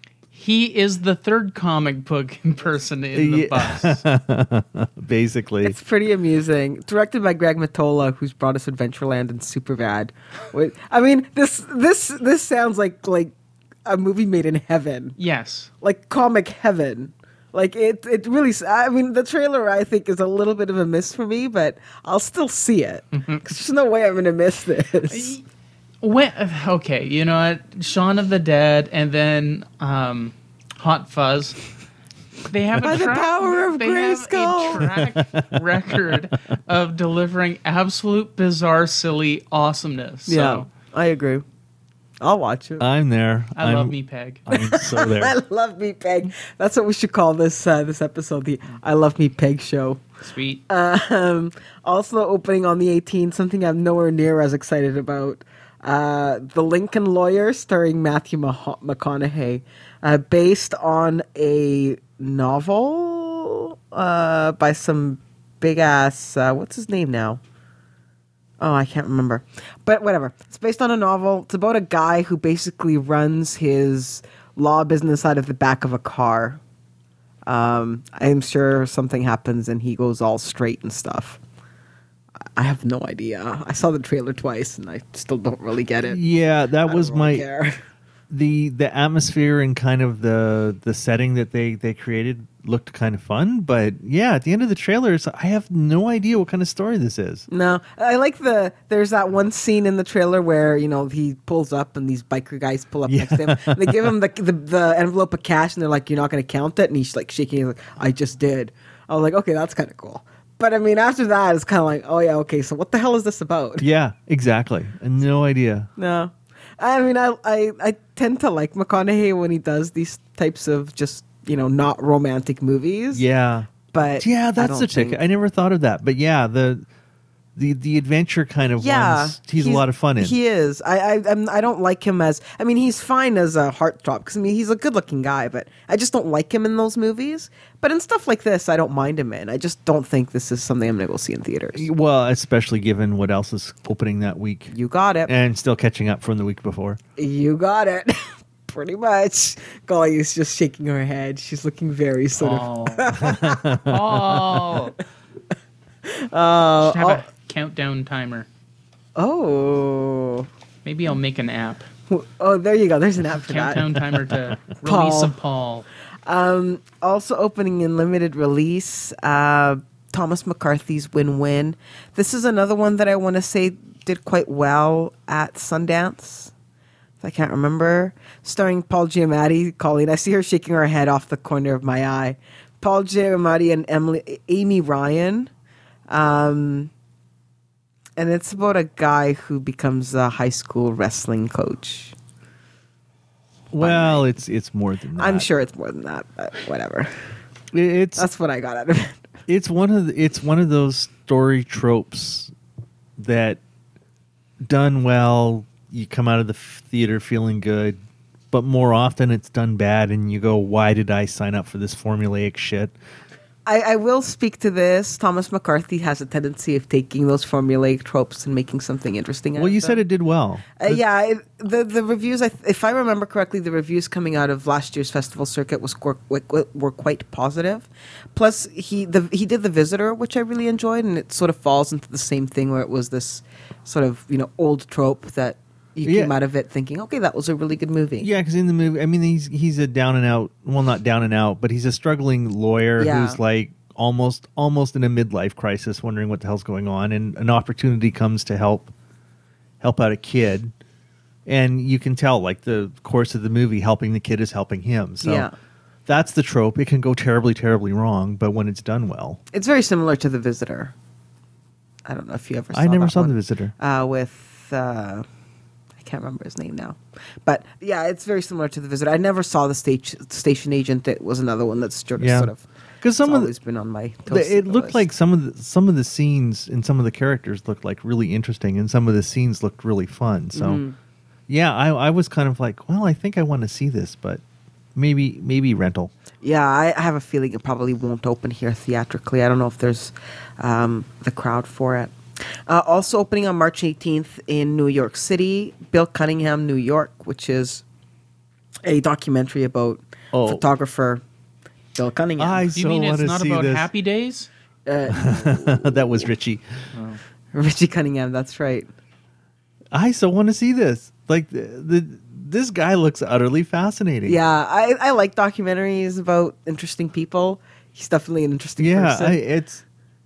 He is the third comic book person in the Yeah. bus. basically. It's pretty amusing. Directed by Greg Matola, who's brought us Adventureland and Superbad. Wait, I mean, this this this sounds like like a movie made in heaven, Yes. like comic heaven. Like it, it really. s- I mean, the trailer I think is a little bit of a miss for me, but I'll still see it because there's no way I'm going to miss this. When, okay, you know what? Shaun of the Dead and then um, Hot Fuzz. They have By a the track, power of they have Grayskull. a track record of delivering absolute bizarre, silly awesomeness. So, Yeah, I agree. I'll watch it. I'm there. I I'm, love me, Peg. I'm so I there. love me, Peg. That's what we should call this uh, this episode, the I Love Me, Peg show. Sweet. Um, also opening on the eighteenth, something I'm nowhere near as excited about. Uh, the Lincoln Lawyer, starring Matthew Mah- McConaughey, uh, based on a novel uh, by some big ass. Uh, what's his name now? Oh, I can't remember. But whatever. It's based on a novel. It's about a guy who basically runs his law business out of the back of a car. Um, I'm sure something happens and he goes all straight and stuff. I have no idea. I saw the trailer twice and I still don't really get it. Yeah, that I was don't really my care. the the atmosphere and kind of the the setting that they they created looked kind of fun, but yeah, at the end of the trailers, I have no idea what kind of story this is. No, I like the. There's that one scene in the trailer where you know he pulls up and these biker guys pull up Yeah. next to him. They give him the, the the envelope of cash and they're like, "You're not going to count it," and he's like shaking. He's like, "I just did." I was like, "Okay, that's kind of cool." But I mean, after that, it's kind of like, "Oh yeah, okay. So what the hell is this about?" Yeah, exactly. No idea. No, I mean, I I I tend to like McConaughey when he does these types of just you know not romantic movies. Yeah. but Yeah, I that's don't the ticket. think- I never thought of that. But yeah, the the the adventure kind of Yeah, ones he's, a lot of fun in. He is. I I I'm, I don't like him as. I mean, he's fine as a heartthrob because I mean he's a good-looking guy, but I just don't like him in those movies. But in stuff like this, I don't mind him in. I just don't think this is something I'm going to go see in theaters. Well, especially given what else is opening that week. You got it. And still catching up from the week before. You got it. Pretty much. Golly is just shaking her head. She's looking very sort of. Oh. oh. Uh, Should have a countdown timer. oh. Maybe I'll make an app. Oh, there you go. There's an app for that. Countdown timer to Paul. release of Paul. Um, also opening in limited release, uh, Thomas McCarthy's Win Win. This is another one that I want to say did quite well at Sundance. I can't remember. Starring Paul Giamatti, Colleen. I see her shaking her head off the corner of my eye. Paul Giamatti and Emily, Amy Ryan. Um, and it's about a guy who becomes a high school wrestling coach. Well, it's it's more than that. I'm sure it's more than that, but whatever. It- it's That's what I got out of it. it's one of the, it's one of those story tropes that done well, you come out of the theater feeling good, but more often it's done bad and you go, why did I sign up for this formulaic shit? I, I will speak to this. Thomas McCarthy has a tendency of taking those formulaic tropes and making something interesting out Well, of you them. said it did well. Uh, yeah, it, the the reviews. I, if I remember correctly, the reviews coming out of last year's festival circuit was were, were quite positive. Plus, he the he did The Visitor, which I really enjoyed, and it sort of falls into the same thing where it was this sort of you know old trope that you Yeah. came out of it thinking, okay, that was a really good movie. Yeah, because in the movie, I mean, he's he's a down and out. Well, not down and out, but he's a struggling lawyer Yeah. who's like almost almost in a midlife crisis, wondering what the hell's going on, and an opportunity comes to help help out a kid, and you can tell like the course of the movie, helping the kid is helping him. So Yeah. that's the trope. It can go terribly, terribly wrong, but when it's done well, It's very similar to The Visitor. I don't know if you ever. saw I never that saw one. The Visitor. uh, with uh, I can't remember his name now, but yeah, it's very similar to The Visitor. I never saw the stage, Station Agent. It was another one that's sort of, Yeah. sort of Because some it's of the, always been on my. The- toast it to-do looked list. like some of the some of the scenes and some of the characters looked like really interesting, and some of the scenes looked really fun. So, Mhm. yeah, I, I was kind of like, well, I think I want to see this, but maybe maybe rental. Yeah, I, I have a feeling it probably won't open here theatrically. I don't know if there's um, the crowd for it. Uh, also opening on March eighteenth in New York City, Bill Cunningham, New York, which is a documentary about Oh. photographer Bill Cunningham. I Do you so mean want it's to not see about this. Happy Days? Uh, That was Richie. Richie Cunningham, that's right. I so want to see this. Like the, the this guy looks utterly fascinating. Yeah, I, I like documentaries about interesting people. He's definitely an interesting yeah. person. I, it's.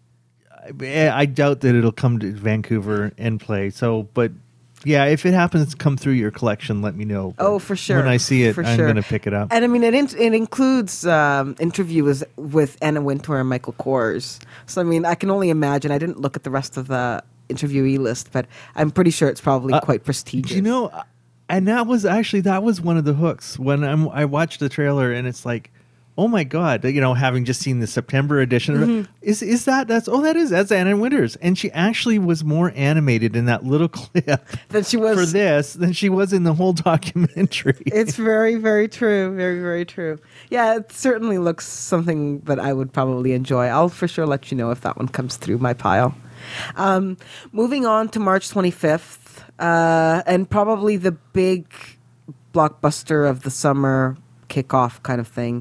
I, I doubt that it'll come to Vancouver and play. So, but yeah, if it happens to come through your collection, let me know. But Oh, for sure. When I see it, For I'm sure. going to pick it up. And I mean, it in, it includes um, interviews with Anna Wintour and Michael Kors. So I mean, I can only imagine. I didn't look at the rest of the interviewee list, but I'm pretty sure it's probably Uh, quite prestigious. You know, and that was actually that was one of the hooks when I'm, I watched the trailer, and it's like, oh my god, you know, having just seen the September edition, Mm-hmm. is is that that's oh that is that's Anna Winters, and she actually was more animated in that little clip that she was for this than she was in the whole documentary. It's very, very true. Very, very true. Yeah, it certainly looks something that I would probably enjoy. I'll for sure let you know if that one comes through my pile. Um, moving on to March twenty-fifth, uh, and probably the big blockbuster of the summer kickoff kind of thing.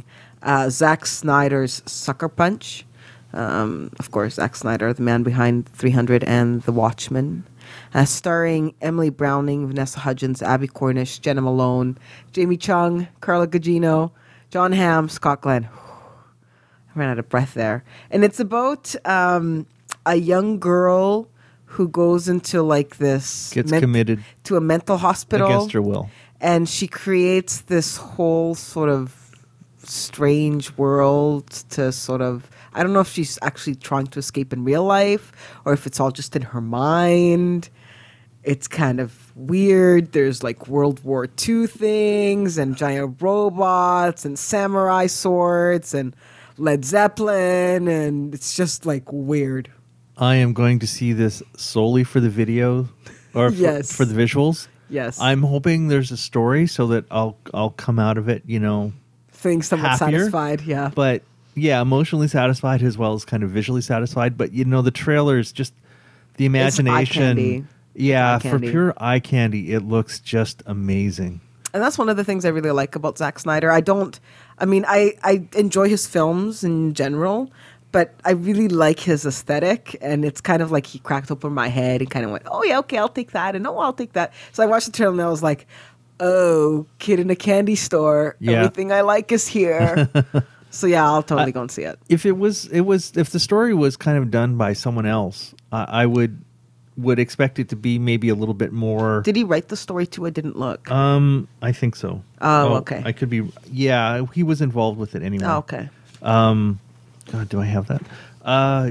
uh, Zack Snyder's Sucker Punch. Um, of course, Zack Snyder, the man behind three hundred and The Watchmen. Uh, starring Emily Browning, Vanessa Hudgens, Abby Cornish, Jenna Malone, Jamie Chung, Carla Gugino, John Hamm, Scott Glenn. I ran out of breath there. And it's about um, a young girl who goes into like this... Gets committed. To a mental hospital. Against her will. And she creates this whole sort of strange world to sort of... I don't know if she's actually trying to escape in real life or if it's all just in her mind. It's kind of weird. There's like World War Two things and giant robots and samurai swords and Led Zeppelin, and it's just like weird. I am going to see this solely for the video or for, Yes. for the visuals. Yes. I'm hoping there's a story so that I'll I'll come out of it, you know, Feeling somewhat happier. satisfied, yeah. But yeah, emotionally satisfied as well as kind of visually satisfied. But you know, the trailer is just the It's eye imagination. candy. Yeah, Eye for candy. pure eye candy, it looks just amazing. And that's one of the things I really like about Zack Snyder. I don't, I mean, I, I enjoy his films in general, but I really like his aesthetic. And it's kind of like he cracked open my head and kind of went, oh, yeah, okay, I'll take that. And oh, I'll take that. So I watched the trailer and I was like, oh, kid in a candy store. Yeah. Everything I like is here. So yeah, I'll totally go and see it. If it was, it was, if the story was kind of done by someone else, uh, I would would expect it to be maybe a little bit more. Did he write the story too? I didn't look. Um, I think so. Oh, okay. I could be. Yeah, he was involved with it anyway. oh, okay. Um, God, do I have that? Uh,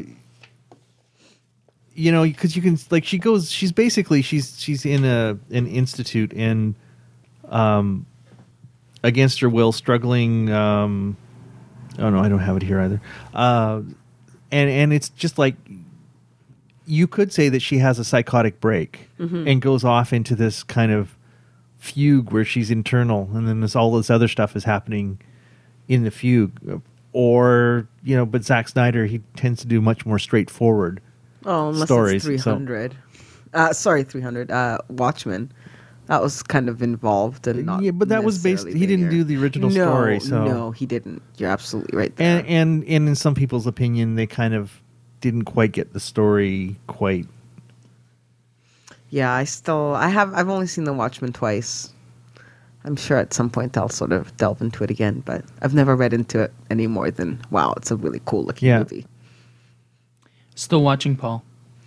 you know, because you can like she goes. She's basically she's she's in a an institute and, um, against her will, struggling. Um, oh no, I don't have it here either. Uh, and and it's just like. You could say that she has a psychotic break Mm-hmm. and goes off into this kind of fugue where she's internal, and then this all this other stuff is happening in the fugue. Or you know, but Zack Snyder, he tends to do much more straightforward Oh, unless stories. it's three hundred. Uh, sorry, three hundred. Uh, Watchmen. That was kind of involved and not. Yeah, but that was based- necessarily he didn't linear. do the original no, story, so- no, he didn't. You're absolutely right there. and and and in some people's opinion, they kind of didn't quite get the story quite. Yeah, I still I have I've only seen The Watchmen twice. I'm sure at some point I'll sort of delve into it again, but I've never read into it any more than wow, it's a really cool looking Yeah. movie. Still watching Paul.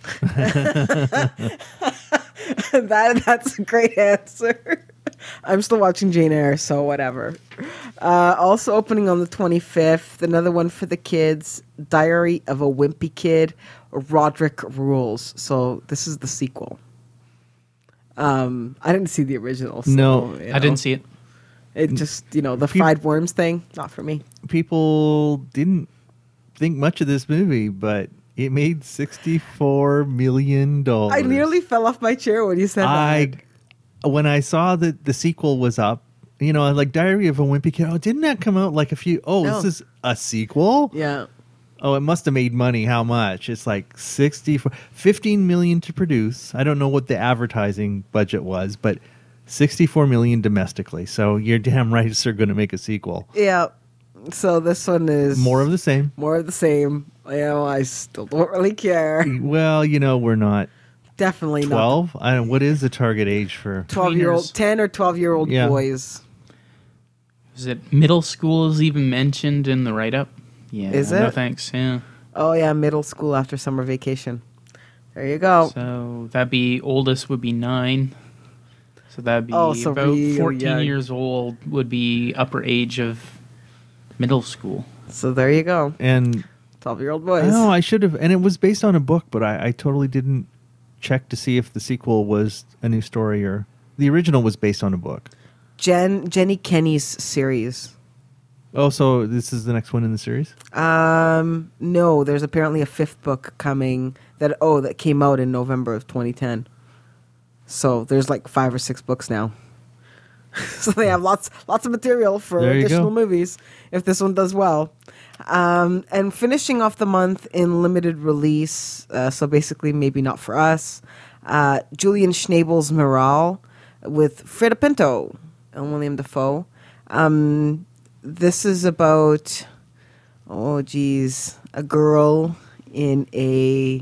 that that's a great answer. I'm still watching Jane Eyre, so whatever. Uh, also opening on the twenty-fifth, another one for the kids, Diary of a Wimpy Kid, Roderick Rules. So this is the sequel. Um, I didn't see the original. So, No, you I know, didn't see it. It just, you know, the Peop- fried worms thing, not for me. People didn't think much of this movie, but it made sixty-four million dollars. I nearly fell off my chair when you said I that. when I saw that the sequel was up, you know, like Diary of a Wimpy Kid. Oh, didn't that come out like a few? Oh, No. this is a sequel. Yeah. Oh, it must have made money. How much? It's like sixty-four, fifteen million to produce. I don't know what the advertising budget was, but sixty-four million domestically. So you're damn right they're going to make a sequel. Yeah. So this one is More of the same. more of the same. You know, I still don't really care. Well, you know, we're not Definitely not. twelve. I don't, what is the target age for? twelve year old, Tweeners. ten or twelve year old Yeah. boys. Is it middle school is even mentioned in the write up? Yeah. Is No it? thanks. Yeah. Oh yeah, middle school after summer vacation. There you go. So that'd be oldest would be nine. So that'd be Oh, so about really fourteen young. years old would be upper age of middle school. So there you go. And twelve year old boys. oh, I should have. And it was based on a book, but I, I totally didn't check to see if the sequel was a new story or the original was based on a book. Jen Jenny Kenny's series. Oh, so this is the next one in the series? Um, no, there's apparently a fifth book coming that oh that came out in November of twenty ten. So there's like five or six books now. So they have lots lots of material for There you additional go. movies if this one does well. Um, and finishing off the month in limited release, uh, so basically maybe not for us. Uh, Julian Schnabel's Morale with Fredo Pinto and William Dafoe. Um, this is about, oh geez, a girl in a,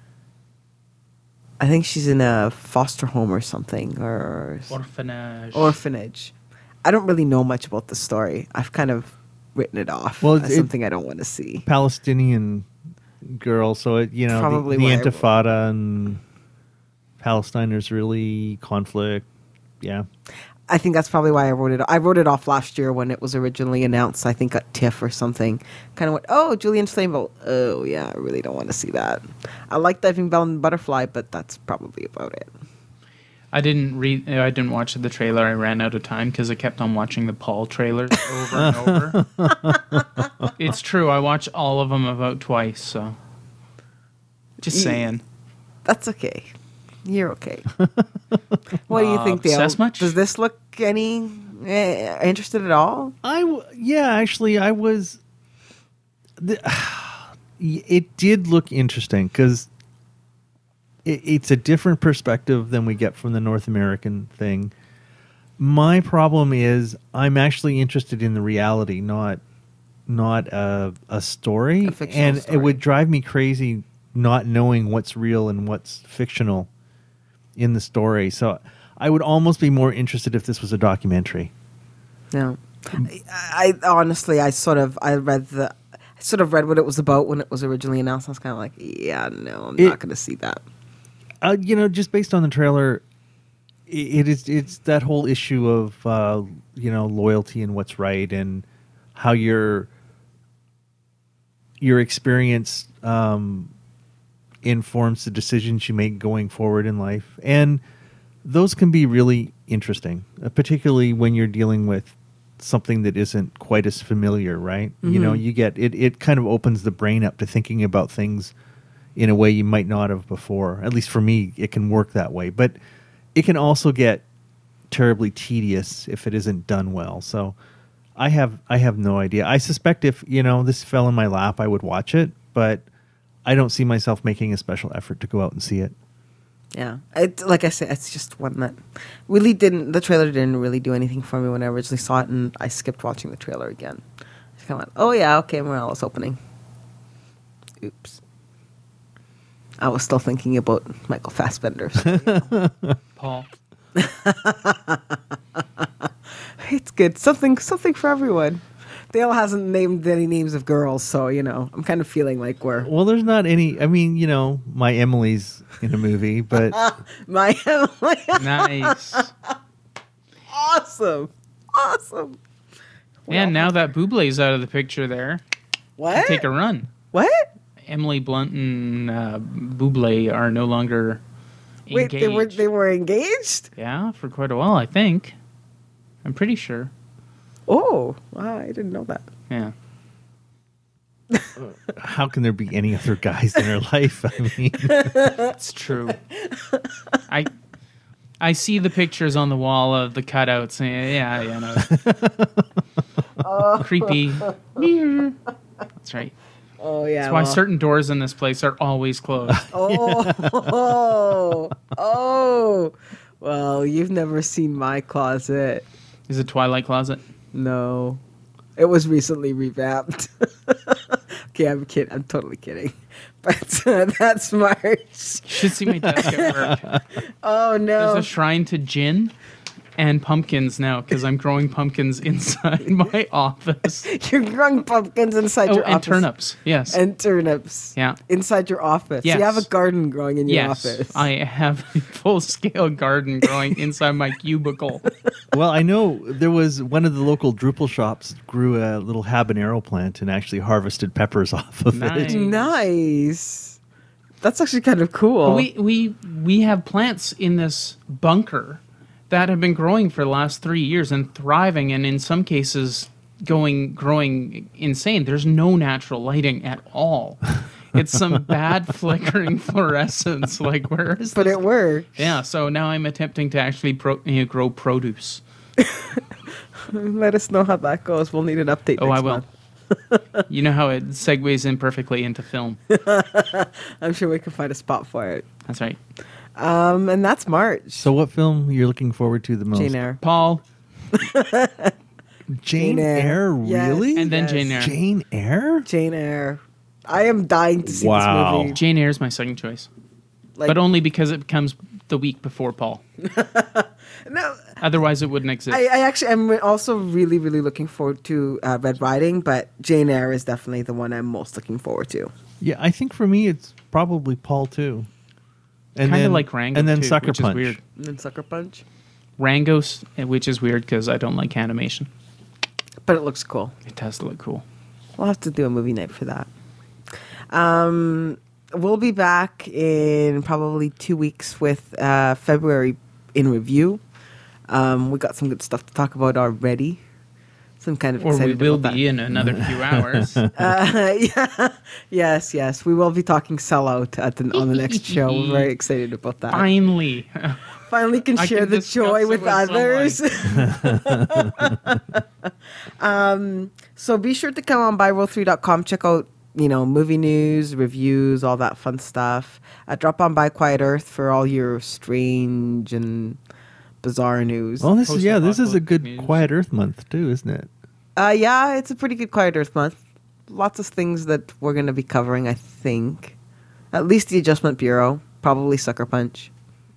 I think she's in a foster home or something, or Orphanage. orphanage. I don't really know much about the story. I've kind of written it off Well, as it- something I don't want to see. Palestinian girl, so it, you know, Probably the, the why I wrote- Intifada and Palestine, there's really conflict. Yeah. I think that's probably why I wrote it. I wrote it off last year when it was originally announced. I think at TIFF or something. Kind of went, oh, Julian Steinville. Oh yeah, I really don't want to see that. I like Diving Bell and Butterfly, but that's probably about it. I didn't read. I didn't watch the trailer. I ran out of time because I kept on watching the Paul trailers over and over. It's true. I watch all of them about twice. So, just Ye- saying. That's okay. You're okay. What do you Uh, think, Dale? obsessed much? Does this look any eh, interested at all? I w- yeah, actually, I was. The, it did look interesting because it, it's a different perspective than we get from the North American thing. My problem is I'm actually interested in the reality, not not a, a story, A fictional and story. it would drive me crazy not knowing what's real and what's fictional in the story. So I would almost be more interested if this was a documentary. No. I, I honestly, I sort of, I read the, I sort of read what it was about when it was originally announced. I was kind of like, yeah, no, I'm It- not going to see that. Uh, you know, just based on the trailer, i- it is it's that whole issue of uh, you know, loyalty and what's right and how your your experience um, informs the decisions you make going forward in life, and those can be really interesting, uh, particularly when you're dealing with something that isn't quite as familiar, right? You know, you get it. It kind of opens the brain up to thinking about things in a way you might not have before. At least for me, it can work that way. But it can also get terribly tedious if it isn't done well. So I have I have no idea. I suspect if, you know, this fell in my lap, I would watch it, but I don't see myself making a special effort to go out and see it. Yeah. It, like I said, it's just one that really didn't, the trailer didn't really do anything for me when I originally saw it, and I skipped watching the trailer again. Just kind of went, oh yeah, okay, Morales opening. Oops. I was still thinking about Michael Fassbender. So, you know. Paul. It's good. Something something for everyone. Dale hasn't named any names of girls, so, you know, I'm kind of feeling like we're... Well, there's not any. I mean, you know, my Emily's in a movie, but My Nice. Awesome. Awesome. And now that Bublé's out of the picture there, What? take a run. What? Emily Blunt and uh, Bublé are no longer Wait, engaged. they were they were engaged? Yeah, for quite a while, I think. I'm pretty sure. Oh, wow, I didn't know that. Yeah. how can there be any other guys in her life? I mean, It's true. I I see the pictures on the wall of the cutouts. And yeah, yeah, no. Creepy. That's right. Oh yeah. That's why well- certain doors in this place are always closed. Oh, oh, oh. Well, you've never seen my closet. Is it Twilight Closet? No, it was recently revamped. Okay, I'm kidding. I'm totally kidding. But uh, that's March. You should see my desk at work. Oh no. There's a shrine to gin and pumpkins now because I'm growing pumpkins inside my office. You're growing pumpkins inside Oh, your and office. turnips. Yes. And turnips. Yeah. Inside your office. Yes. You have a garden growing in your Yes, office. I have a full-scale garden growing inside my cubicle. well, I know there was one of the local Drupal shops grew a little habanero plant and actually harvested peppers off of Nice. it. Nice. That's actually kind of cool. We we we have plants in this bunker that have been growing for the last three years and thriving, and in some cases going growing insane. There's no natural lighting at all. It's some bad flickering fluorescence. Like where is? but this? it worked. Yeah. So now I'm attempting to actually pro, you know, grow produce. Let us know how that goes. We'll need an update. Oh, next I will. month. You know how it segues in perfectly into film. I'm sure we can find a spot for it. That's right. Um, and that's March. So, what film you're looking forward to the most? Jane Eyre. Paul. Jane, Jane Eyre. Eyre, Yes. really? And then Yes. Jane Eyre. Jane Eyre? Jane Eyre. I am dying to see Wow. this movie. Jane Eyre is my second choice, Like, but only because it comes the week before Paul. no, Otherwise, it wouldn't exist. I, I actually am also really, really looking forward to uh, Red Riding, but Jane Eyre is definitely the one I'm most looking forward to. Yeah, I think for me it's probably Paul too. And Kind then of like Rango, and then too, Sucker which Punch. is weird. And then Sucker Punch. Rango's, which is weird because I don't like animation. But it looks cool. It does look cool. We'll have to do a movie night for that. Um, we'll be back in probably two weeks with uh, February in review. Um, we got some good stuff to talk about already. So I'm kind of Or we excited will about be that. in another few hours. Uh, yeah, yes, yes. We will be talking Sellout at the, on the next show. We're very excited about that. Finally. Finally can I share can the discuss joy it with, with others. um, so be sure to come on by row three dot com. Check out, you know, movie news, reviews, all that fun stuff. Uh, drop on by Quiet Earth for all your strange and bizarre news. Oh, this is yeah, this is a Post-apocalyptic good news. Quiet Earth month too, isn't it? Uh, yeah, it's a pretty good Quiet Earth month. Lots of things that we're going to be covering, I think. At least the Adjustment Bureau, probably Sucker Punch.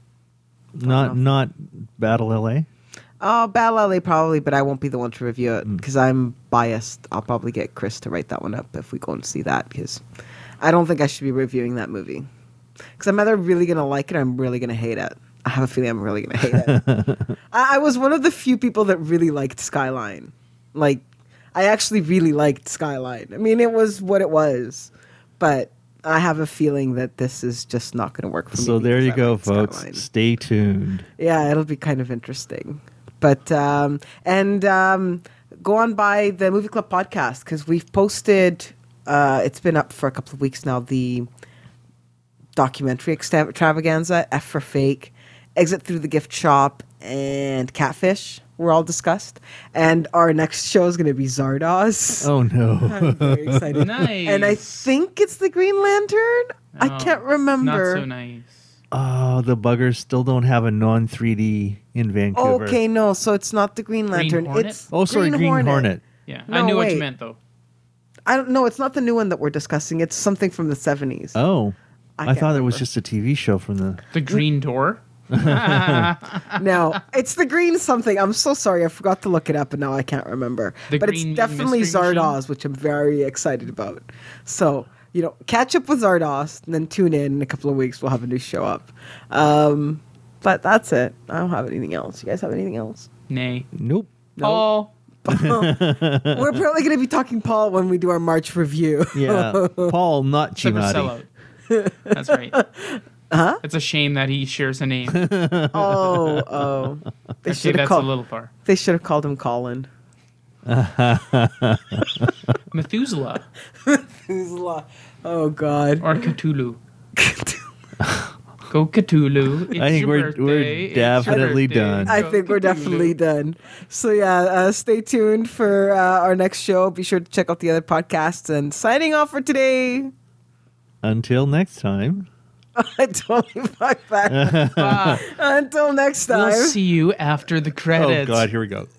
Not not Battle L A. Oh, Battle Alley probably, but I won't be the one to review it because I'm biased. I'll probably get Chris to write that one up if we go and see that because I don't think I should be reviewing that movie because I'm either really going to like it or I'm really going to hate it. I have a feeling I'm really going to hate it. I, I was one of the few people that really liked Skyline. Like, I actually really liked Skyline. I mean, it was what it was, but I have a feeling that this is just not going to work for me. So there because you I go, liked folks. Skyline. Stay tuned. Yeah, it'll be kind of interesting. But, um, and um, go on by the Movie Club podcast because we've posted, uh, it's been up for a couple of weeks now, the documentary extra- extravaganza, F for Fake, Exit Through the Gift Shop, and Catfish were all discussed. And our next show is going to be Zardoz. Oh no. I'm very excited. Nice. And I think it's the Green Lantern. I Oh, can't remember. Not so nice. Oh, the buggers still don't have a non three D in Vancouver. Okay, no, so it's not the Green Green Lantern. Hornet? It's Oh, sorry, Green Hornet. Hornet. Yeah, No, I knew what wait. you meant though. I don't know. It's not the new one that we're discussing. It's something from the seventies. Oh, I I, can't thought it was remember. just a T V show from the. The Green Door. No, it's the green something. I'm so sorry. I forgot to look it up, and now I can't remember. The but it's green definitely mystery machine? Zardoz, which I'm very excited about. So, you know, catch up with Zardoz, and then tune in in a couple of weeks. We'll have a new show up. Um, but that's it. I don't have anything else. You guys have anything else? Nay. Nope. Paul. We're probably going to be talking Paul when we do our March review. Yeah, Paul, not Except for Chimati. Sellout. That's right. Huh? It's a shame that he shares a name. oh, oh. They Actually, should have that's called. a little far. They should have called him Colin. Methuselah Oh God. or Cthulhu. Go Cthulhu. It's I think your we're- birthday. we're It's your definitely birthday. done. I Go think we're Cthulhu. definitely done. So yeah, uh, stay tuned for uh, our next show. Be sure to check out the other podcasts. And signing off for today. Until next time. I totally fucked that. Ah, Until next time. we'll see you after the Oh credits. God, here we go.